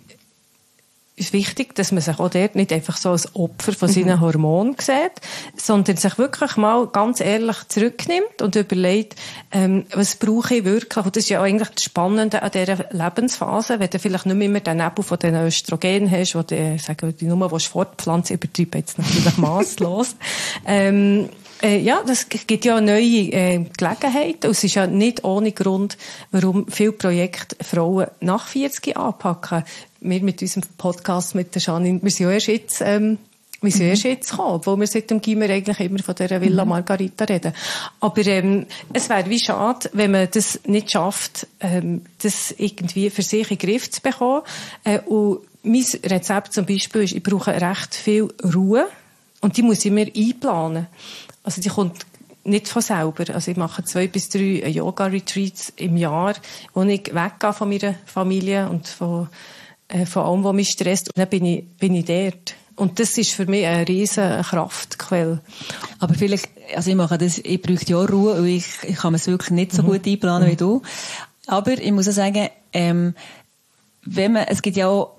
ist wichtig, dass man sich auch dort nicht einfach so als Opfer von seinen mhm. Hormonen sieht, sondern sich wirklich mal ganz ehrlich zurücknimmt und überlegt, ähm, was brauche ich wirklich? Und das ist ja auch eigentlich das Spannende an dieser Lebensphase, wenn du vielleicht nicht mehr immer den Nebel von den Östrogen hast, wo du, sagen die Nummer, die fortpflanzen, übertreiben jetzt natürlich masslos. ähm, Äh, ja, das gibt ja neue äh, Gelegenheiten. Und es ist ja nicht ohne Grund, warum viele Projekte Frauen nach vierzig anpacken. Wir mit unserem Podcast mit der Janine, wir sind ja erst jetzt, ähm, wir sind mhm. erst jetzt gekommen, obwohl wir seit dem Gimmer eigentlich immer von dieser Villa mhm. Margarita reden. Aber ähm, es wäre wie schade, wenn man das nicht schafft, ähm, das irgendwie für sich in den Griff zu bekommen. Äh, und mein Rezept zum Beispiel ist, ich brauche recht viel Ruhe und die muss ich mir einplanen. Also die kommt nicht von selber. Also ich mache zwei bis drei Yoga-Retreats im Jahr, wo ich weggehe von meiner Familie und von, äh, von allem, was mich stresst. Und dann bin ich, bin ich dort. Und das ist für mich eine riesige Kraftquelle. Aber vielleicht, also ich mache das, ich brauche ja auch Ruhe, und ich, ich kann es wirklich nicht so mhm. gut einplanen mhm. wie du. Aber ich muss auch sagen, ähm, wenn man, es gibt ja auch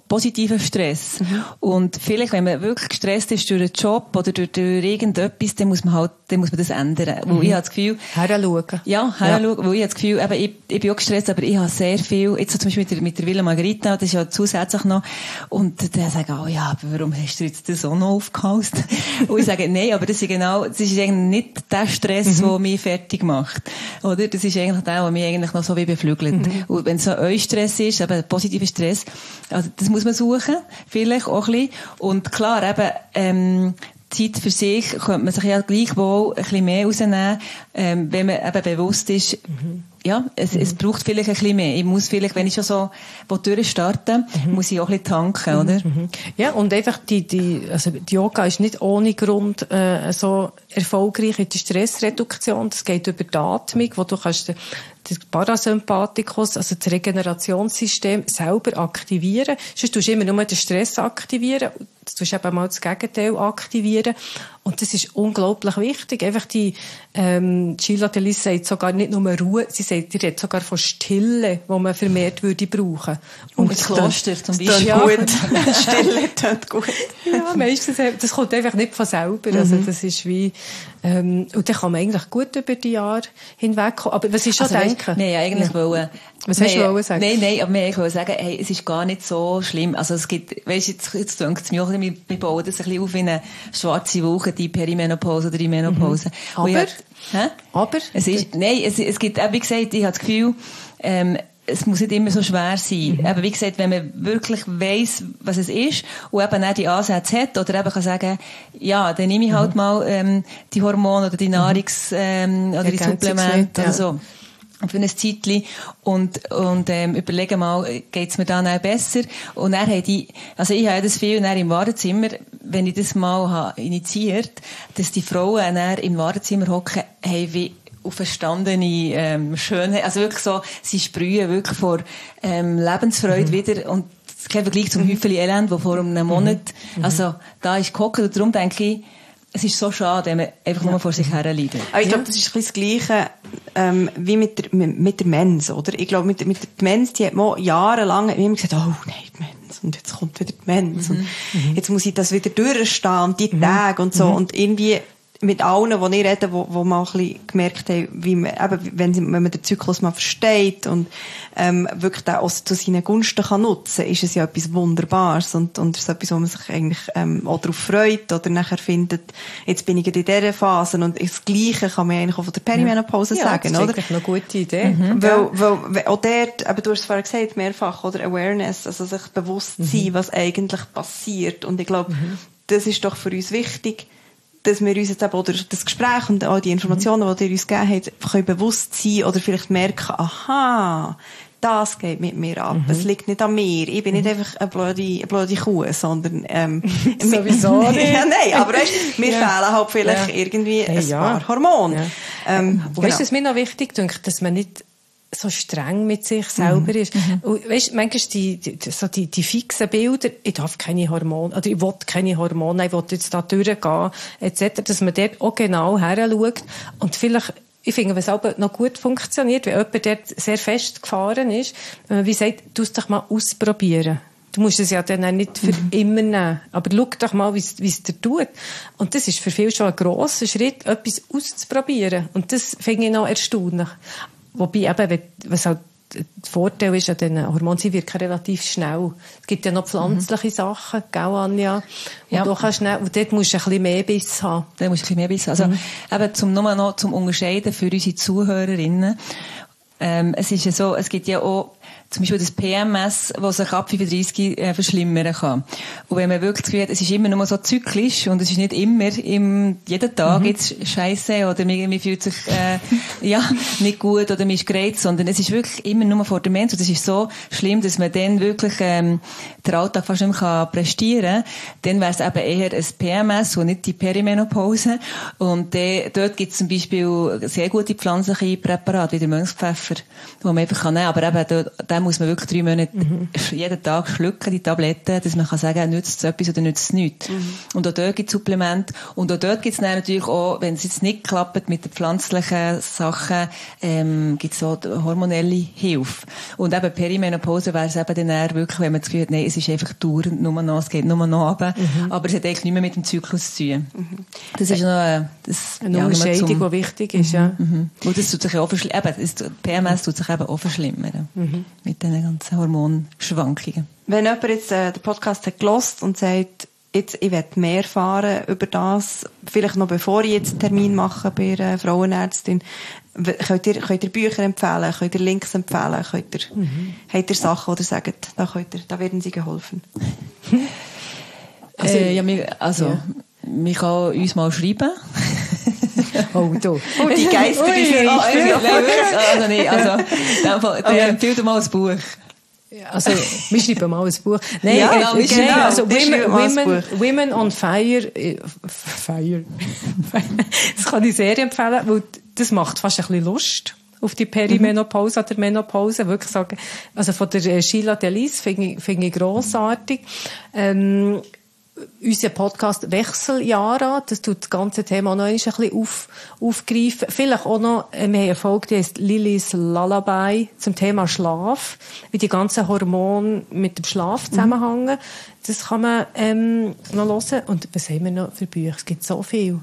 positiven Stress. Mhm. Und vielleicht, wenn man wirklich gestresst ist durch einen Job oder durch, durch irgendetwas, dann muss man halt, dann muss man das ändern. Mhm. Weil ich habe das Gefühl... Heranschauen. Ja, heranschauen, ja. Weil ich habe das Gefühl, eben, ich, ich bin auch gestresst, aber ich habe sehr viel, jetzt so zum Beispiel mit der, mit der Villa Margherita, das ist ja zusätzlich noch, und dann sagen, oh ja, aber warum hast du jetzt das auch noch aufgehaust? Und ich sage, nein, aber das ist genau, das ist eigentlich nicht der Stress, mhm. der mich fertig macht. Oder? Das ist eigentlich der, der mich eigentlich noch so wie beflügelt. Mhm. Und wenn es so euer Stress ist, eben positiver Stress, also das muss man suchen, vielleicht auch ein bisschen. Und klar, eben, ähm, Zeit für sich könnte man sich ja gleichwohl ein bisschen mehr rausnehmen, ähm, wenn man eben bewusst ist, mhm. ja, es, mhm. es braucht vielleicht ein bisschen mehr. Ich muss vielleicht, wenn ich schon so durchstarte, mhm. muss ich auch ein bisschen tanken, mhm. oder? Mhm. Ja, und einfach die, die, also die Yoga ist nicht ohne Grund äh, so erfolgreich in der Stressreduktion. Das geht über die Atmung, wo du kannst das Parasympathikus, also das Regenerationssystem, selber aktivieren. Sonst tust du immer nur den Stress aktivieren. Du tust eben mal das Gegenteil aktivieren. Und das ist unglaublich wichtig. Einfach die, ähm, Sheila Delis sagt sogar nicht nur Ruhe, sie sagt, die redet sogar von Stille, die man vermehrt würde brauchen. Und das Kloster zum Beispiel. Ja, gut. Stille tut gut. Ja, meistens, das kommt einfach nicht von selber. Mhm. Also, das ist wie, ähm, und dann kann man eigentlich gut über die Jahre hinwegkommen. Aber was ich schon also, denke. Weißt, wir ja eigentlich ja. wollen, was hast du wollen sagen? Nein, nein, aber wir wollen sagen, hey, es ist gar nicht so schlimm. Also, es gibt, weisst, jetzt, jetzt denkt es mir auch, wir, wir bauen das ein bisschen auf wie eine schwarze Woche, die Perimenopause oder die Menopause. Mhm. Aber, hat, hä? aber, es ist, nein, es, es gibt, wie gesagt, ich habe das Gefühl, ähm, es muss nicht immer so schwer sein. Mhm. Eben, wie gesagt, wenn man wirklich weiss, was es ist und eben auch die Ansätze hat oder eben kann sagen, ja, dann nehme ich halt mhm. mal ähm, die Hormone oder die Nahrungs- ähm, oder die Supplemente oder so. Für ein Zeitchen und, und, ähm, überlegen mal, geht's mir dann auch besser? Und er hat die, also ich habe das viel dann im Wartezimmer, wenn ich das mal habe initiiert, dass die Frauen dann im Wartezimmer hocken, haben wie auferstandene, ähm, Schönheit, also wirklich so, sie sprühen wirklich vor, ähm, Lebensfreude mhm. wieder und kein Vergleich zum mhm. Häufchen Elend, wo vor einem Monat, mhm. also, da ist gehockt und darum denke ich, es ist so schade, wenn man einfach ja. nur vor sich her leidet. Aber ich glaube, das ist ein bisschen das Gleiche ähm, wie mit der, mit der Mens, oder? Ich glaube, mit, mit der Mens, die hat man jahrelang immer gesagt, oh nein, die Mens, und jetzt kommt wieder die Mens, mhm. und mhm. jetzt muss ich das wieder durchstehen, und die mhm. Tage und so, mhm. und irgendwie mit allen, die ich rede, wo, wo man auch ein bisschen gemerkt haben, wie man, eben, wenn, sie, wenn man den Zyklus mal versteht und ähm, wirklich den auch zu seinen Gunsten kann nutzen, ist es ja etwas Wunderbares und, und es ist etwas, wo man sich eigentlich ähm, auch darauf freut oder nachher findet, jetzt bin ich in dieser Phase und das Gleiche kann man eigentlich auch von der Perimenopause ja. sagen, ja, das oder? ist eigentlich eine gute Idee. Mhm. Weil, weil, weil auch dort, aber du hast es vorher gesagt, mehrfach, oder Awareness, also sich bewusst sein, mhm. was eigentlich passiert, und ich glaube, mhm. das ist doch für uns wichtig, dass wir uns jetzt eben, oder das Gespräch und all die Informationen, die ihr uns gegeben habt, können bewusst sein oder vielleicht merken, aha, das geht mit mir ab. Mhm. Es liegt nicht an mir. Ich bin nicht einfach eine blöde, eine blöde Kuh, sondern, ähm, sowieso nicht. Ja, nein, aber weißt, mir ja. fehlen halt vielleicht ja. irgendwie hey, ein ja. paar Hormone. Ja. Ähm, und genau. weißt du, was mir noch wichtig dünkt, dass man nicht so streng mit sich selber ist. Mhm. Und weißt, manchmal die, die, so die, die fixen Bilder, ich darf keine Hormone, oder ich will keine Hormone, ich will jetzt da durchgehen, et cetera, dass man dort auch genau heranschaut. Und vielleicht, ich finde, wenn es aber noch gut funktioniert, wenn jemand dort sehr fest gefahren ist, wenn man wie sagt, du es doch mal ausprobieren. Du musst es ja dann auch nicht für mhm. immer nehmen. Aber schau doch mal, wie es dir tut. Und das ist für viele schon ein grosser Schritt, etwas auszuprobieren. Und das finde ich noch erstaunlich. Wobei eben, was halt der Vorteil ist an diesen Hormonen, sie wirken relativ schnell. Es gibt ja noch pflanzliche mhm. Sachen, gell, Anja? Und, ja. kannst schnell, und dort musst du ein bisschen mehr Biss haben. Da musst du ein bisschen mehr Biss haben. Also, mhm. eben, zum, nur noch zum Unterscheiden für unsere Zuhörerinnen. Ähm, es ist ja so, es gibt ja auch, zum Beispiel das P M S, das sich ab fünfunddreissig äh, verschlimmern kann. Und wenn man wirklich das Gefühl hat, es ist immer nur so zyklisch und es ist nicht immer im, jeden Tag mhm. jetzt Scheisse oder man, man fühlt sich äh, ja nicht gut oder man ist gereizt, sondern es ist wirklich immer nur vor der Mensch. Und es ist so schlimm, dass man dann wirklich ähm, den Alltag fast nicht mehr kann prestieren kann. Dann wäre es eben eher ein P M S und nicht die Perimenopause. Und äh, dort gibt es zum Beispiel sehr gute pflanzliche Präparate, wie der Mönchspfeffer, die man einfach kann nehmen kann. Aber eben, der den muss man wirklich drei Monate mhm. jeden Tag schlucken, die Tabletten, dass man kann sagen, nützt es etwas oder nützt es nichts. Mhm. Und auch dort gibt es Supplemente. Und auch dort gibt es natürlich auch, wenn es jetzt nicht klappt mit den pflanzlichen Sachen, ähm, gibt es auch hormonelle Hilfe. Und eben Perimenopause wäre es eben dann eher wirklich, wenn man das Gefühl hat, nein, es ist einfach dauernd nur noch, es geht nur noch runter, mhm. aber es hat eigentlich nicht mehr mit dem Zyklus zu tun. Mhm. Das ist noch eine, das, eine ja, Unterscheidung, die wichtig ist, ja. Mhm. Und das tut sich auch verschlimmern. Eben, P M S tut sich eben auch verschlimmern. Mhm. Mit diesen ganzen Hormonschwankungen. Wenn jemand jetzt äh, den Podcast hat gehört und sagt, jetzt, ich will mehr erfahren über das, vielleicht noch bevor ich jetzt einen Termin mache bei einer Frauenärztin, könnt ihr, könnt ihr Bücher empfehlen, könnt ihr Links empfehlen, könnt ihr, mhm. habt ihr Sachen, oder sagt, da könnt ihr, da werden sie geholfen? Also, äh, ja, wir, also, ja. wir kann uns mal schreiben. Oh, du. Oh, die Geister, die Führung. Oh, also, nee, also, dann okay. empfehle dir mal ein Buch. Also, wir schreiben mal ein Buch. Nein, ja, äh, genau, nein genau. also, Women, Women, Buch. Women on Fire, äh, Fire. Das kann ich sehr empfehlen, weil das macht fast ein bisschen Lust auf die Perimenopause oder Menopause. Wirklich sagen, also von der Sheila Delis finde ich, finde ich grossartig. Ähm, unser Podcast Wechseljahre, das tut das ganze Thema noch ein bisschen auf, aufgreifen. Vielleicht auch noch, wir haben eine Folge, die heisst Lillys Lullaby zum Thema Schlaf, wie die ganzen Hormone mit dem Schlaf zusammenhängen. Das kann man ähm, noch hören. Und was haben wir noch für Bücher? Es gibt so viel.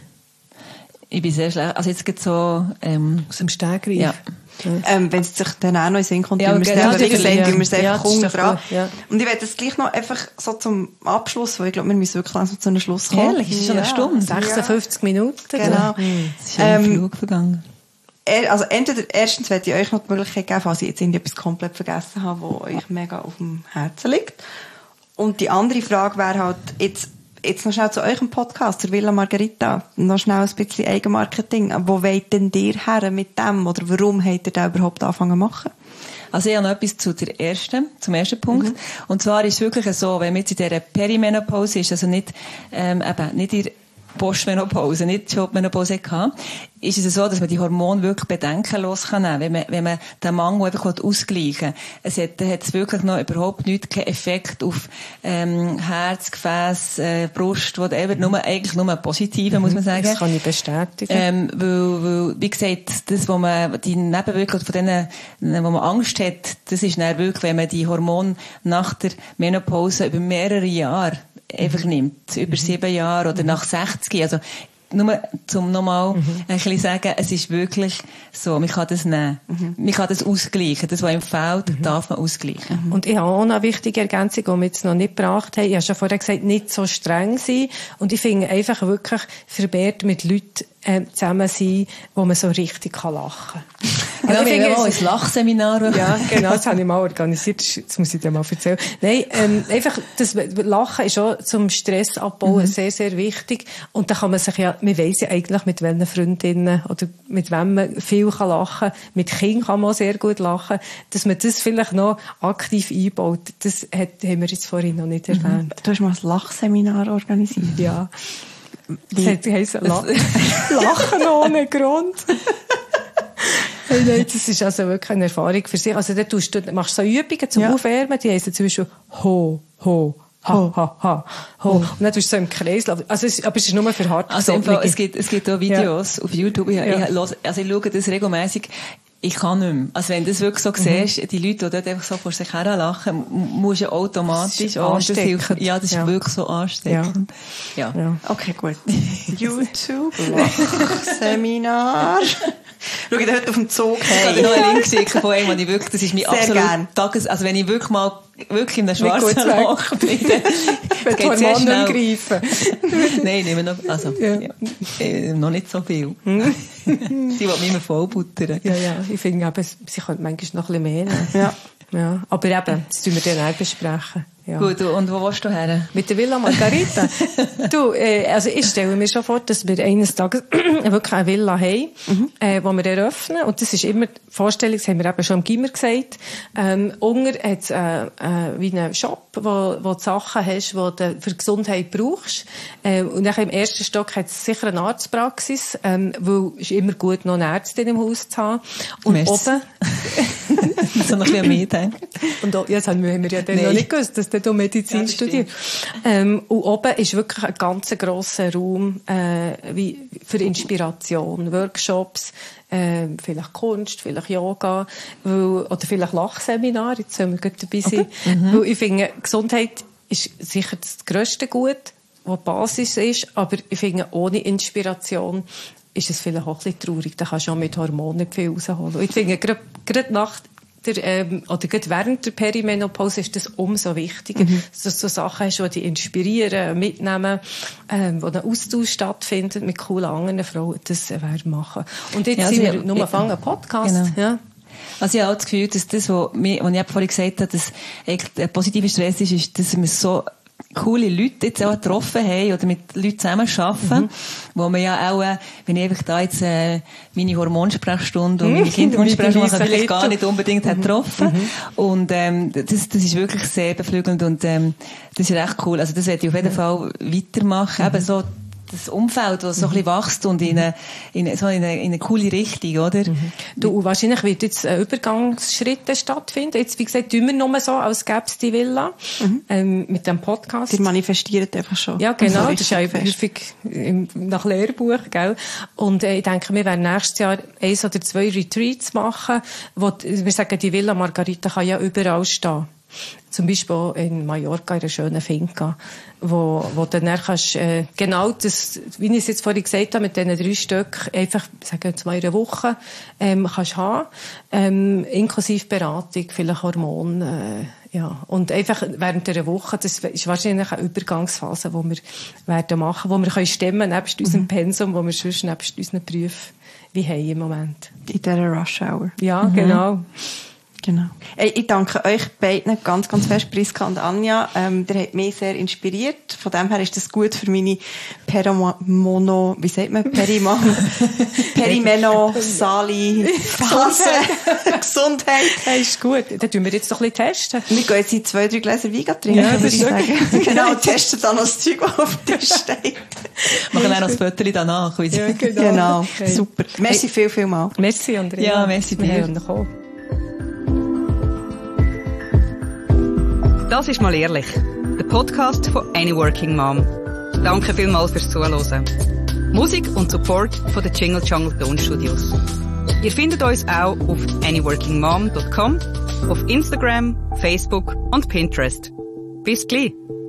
Ich bin sehr schlecht. Also jetzt gibt's so ähm, aus dem Stegreif. Ja. Ähm, wenn es sich dann auch noch in den Sinn kommt, ja, wenn wir es genau, selber sehen, ja. wir es einfach ja, kommen dran. Ja. Und ich werde das gleich noch einfach so zum Abschluss, weil ich glaube, wir müssen wirklich langsam zu einem Schluss kommen. Ehrlich, ist schon eine Stunde. sechsundfünfzig Minuten. Genau. Mhm. Das ist ähm, ein Flug vergangen. Also entweder, erstens werde ich euch noch die Möglichkeit geben, falls ich jetzt irgendetwas komplett vergessen habe, was euch mega auf dem Herzen liegt. Und die andere Frage wäre halt, jetzt, Jetzt noch schnell zu eurem Podcast, zur Villa Margherita. Noch schnell ein bisschen Eigenmarketing. Wo wollt denn ihr her mit dem? Oder warum habt ihr da überhaupt angefangen zu machen? Also ich habe noch etwas zu der ersten, zum ersten Punkt. Mhm. Und zwar ist es wirklich so, wenn man jetzt in dieser Perimenopause ist, also nicht, ähm, eben, nicht in Postmenopause, nicht Jobmenopause hatte, ist es so, dass man die Hormone wirklich bedenkenlos kann nehmen, wenn man, wenn man den Mangel einfach ausgleichen will. Es hat, hat es wirklich noch überhaupt nicht keinen Effekt auf, ähm, Herz, Gefäß, äh, Brust, whatever, nur, eigentlich nur positive, mhm, muss man sagen. Das kann ich bestätigen. Ähm, weil, weil, wie gesagt, das, wo man, die Nebenwirkungen von denen, wo man Angst hat, das ist dann wirklich, wenn man die Hormone nach der Menopause über mehrere Jahre einfach nimmt, über sieben Jahre oder nach sechzig. Also, nur, zum nochmal mhm. ein bisschen sagen, es ist wirklich so, man kann das nehmen. Mhm. Man kann das ausgleichen. Das, was einem fehlt, mhm. darf man ausgleichen. Mhm. Und ich habe auch noch eine wichtige Ergänzung, die wir jetzt noch nicht gebracht haben. Ich habe schon vorher gesagt, nicht so streng sein. Und ich finde einfach wirklich vermehrt mit Leuten äh, zusammen sein, wo man so richtig kann lachen kann. Genau, also wir haben auch ein Lachseminar. Ja, genau, das habe ich mal organisiert. Das muss ich dir mal erzählen. Nein, ähm, einfach, das Lachen ist auch zum Stressabbau mhm. sehr, sehr wichtig. Und da kann man sich ja, man weiss ja eigentlich, mit welchen Freundinnen oder mit wem man viel kann lachen kann. Mit Kindern kann man auch sehr gut lachen. Dass man das vielleicht noch aktiv einbaut, das hat, haben wir jetzt vorhin noch nicht erwähnt. Mhm. Du hast mal ein Lachseminar organisiert. Ja. Das heisst, La- Lachen ohne Grund. Hey, nein, das ist also wirklich eine Erfahrung für sich. Also, da tust du, machst so Übungen zum ja. Aufwärmen, die heissen zum Beispiel ho, ho, ha, ha, ha, ho. Und dann tust du so im Kreis, also, es, aber es ist nur für hart. Also, es gibt, es gibt auch Videos ja. auf YouTube. Ich, ja. ich, also, ich schaue das regelmäßig. Ich kann nicht mehr. Also wenn du das wirklich so mhm. siehst, die Leute, die dort einfach so vor sich her lachen, musst du ja automatisch auch. Das hilft. Ja, das ist ja. wirklich so ansteckend. Ja. Ja. Ja. Okay, gut. YouTube, Seminar. Schau ich da heute auf dem Zug. Hey. Ich kann dir noch einen Link schicken von einem, ich wirklich, das ist mein absolut Tages, also wenn ich wirklich mal, wirklich in einem schwarzen Loch bin, wenn die Hormone greifen. Nein, nehmen noch, also, ja. Ja, äh, noch nicht so viel. Sie wollen mich immer vollbuttern. Ja, ja, ich finde eben, sie könnte manchmal noch ein bisschen mehr nehmen. Ja. Ja. Aber eben, das tun wir dann auch besprechen. Ja. Gut, und wo willst du her? Mit der Villa Margherita. Du, äh, also ich stelle mir schon vor, dass wir eines Tages wirklich eine Villa haben, mhm. äh, die wir eröffnen. Und das ist immer die Vorstellung, das haben wir eben schon im Gimmer gesagt. Ähm, unten hat es äh, äh, wie einen Shop, wo, wo du Sachen hast, die du für Gesundheit brauchst. Ähm, und dann im ersten Stock hat es sicher eine Arztpraxis, ähm, weil es ist immer gut, noch eine Ärztin im Haus zu haben. Und Merci. oben... so noch ein bisschen mehr Teil. Und auch, jetzt haben wir ja dann noch nicht gewusst, dass du Medizin ja, studierst. Ähm, und oben ist wirklich ein ganz grosser Raum äh, wie für Inspiration, Workshops, äh, vielleicht Kunst, vielleicht Yoga, weil, oder vielleicht Lachseminar, jetzt sollen wir gerade dabei sein. Okay. Mhm. Weil ich finde, Gesundheit ist sicher das grösste Gut, was die Basis ist, aber ich finde, ohne Inspiration ist es vielleicht auch ein bisschen traurig. Da kannst du auch mit Hormonen nicht viel rausholen. Und ich finde, gerade, gerade nach der, ähm, oder gerade während der Perimenopause ist das umso wichtiger, mhm. dass du so Sachen hast, die dich inspirieren, mitnehmen, ähm, wo ein Austausch stattfindet mit coolen anderen Frauen. Das äh, werden wir machen. Und jetzt ja, also sind wir nur anfangen, einen Podcast. Genau. Ja. Also ich habe auch das Gefühl, dass das, was, mir, was ich vorhin gesagt habe, dass der positive Stress ist, ist, dass wir so coole Leute jetzt auch getroffen haben oder mit Leuten zusammen arbeiten, mhm. wo man ja auch, äh, wenn ich einfach da jetzt äh, meine Hormonsprechstunde und meine Kinderhormonsprechstunde mache, vielleicht gar nicht unbedingt mhm. hat getroffen. Mhm. Und ähm, das, das ist wirklich sehr beflügelnd und ähm, das ist echt cool. Also das werde ich auf jeden mhm. Fall weitermachen. Mhm. Eben so das Umfeld, das so ein bisschen wächst und in eine, in, so in eine, in eine coole Richtung, oder? Mhm. Du, wahrscheinlich wird jetzt ein Übergangsschritte stattfinden. Jetzt, wie gesagt, tun wir nur so, als gäbe es die Villa, mhm. ähm, mit dem Podcast. Die manifestiert einfach schon. Ja, genau. Das ist ja häufig im, nach Lehrbuch, gell? Und äh, ich denke, wir werden nächstes Jahr eins oder zwei Retreats machen, wo, wir sagen, die Villa Margarita kann ja überall stehen. Zum Beispiel in Mallorca, in einer schönen Finca, wo, wo du dann kannst, äh, genau das, wie ich es jetzt vorhin gesagt habe, mit diesen drei Stück, einfach, sagen wir jetzt mal in einer Woche, ähm, kannst haben, ähm, inklusive Beratung, vielleicht Hormone, äh, ja. Und einfach während einer Woche, das ist wahrscheinlich eine Übergangsphase, die wir werden machen, wo wir können stemmen, nebst mhm. unserem Pensum, wo wir sonst nebst unseren Berufen wie haben im Moment. In dieser Rush Hour. Ja, mhm. genau. Genau. Ich danke euch beiden ganz, ganz fest, Priska und Anja. Ähm, der hat mich sehr inspiriert. Von dem her ist das gut für meine Perimono, wie sagt man, Periman, Perimenosali Phase. Gesundheit. Das ist gut. Dann tun wir jetzt doch ein bisschen testen. Wir gehen jetzt in zwei, drei Gläser Wein trinken, ja, würde ich sagen. Genau, testen dann das Zeug, das auf dem Tisch steht. Machen wir auch noch das Foto danach. Ja, genau. Genau. Okay. Super. Merci viel, viel mal. Merci, Andrea. Ja, merci dir. Das ist «Mal ehrlich», der Podcast von Any Working Mom. Danke vielmals fürs Zuhören. Musik und Support von den Jingle Jungle Tonstudios. Ihr findet uns auch auf any working mom dot com, auf Instagram, Facebook und Pinterest. Bis gleich!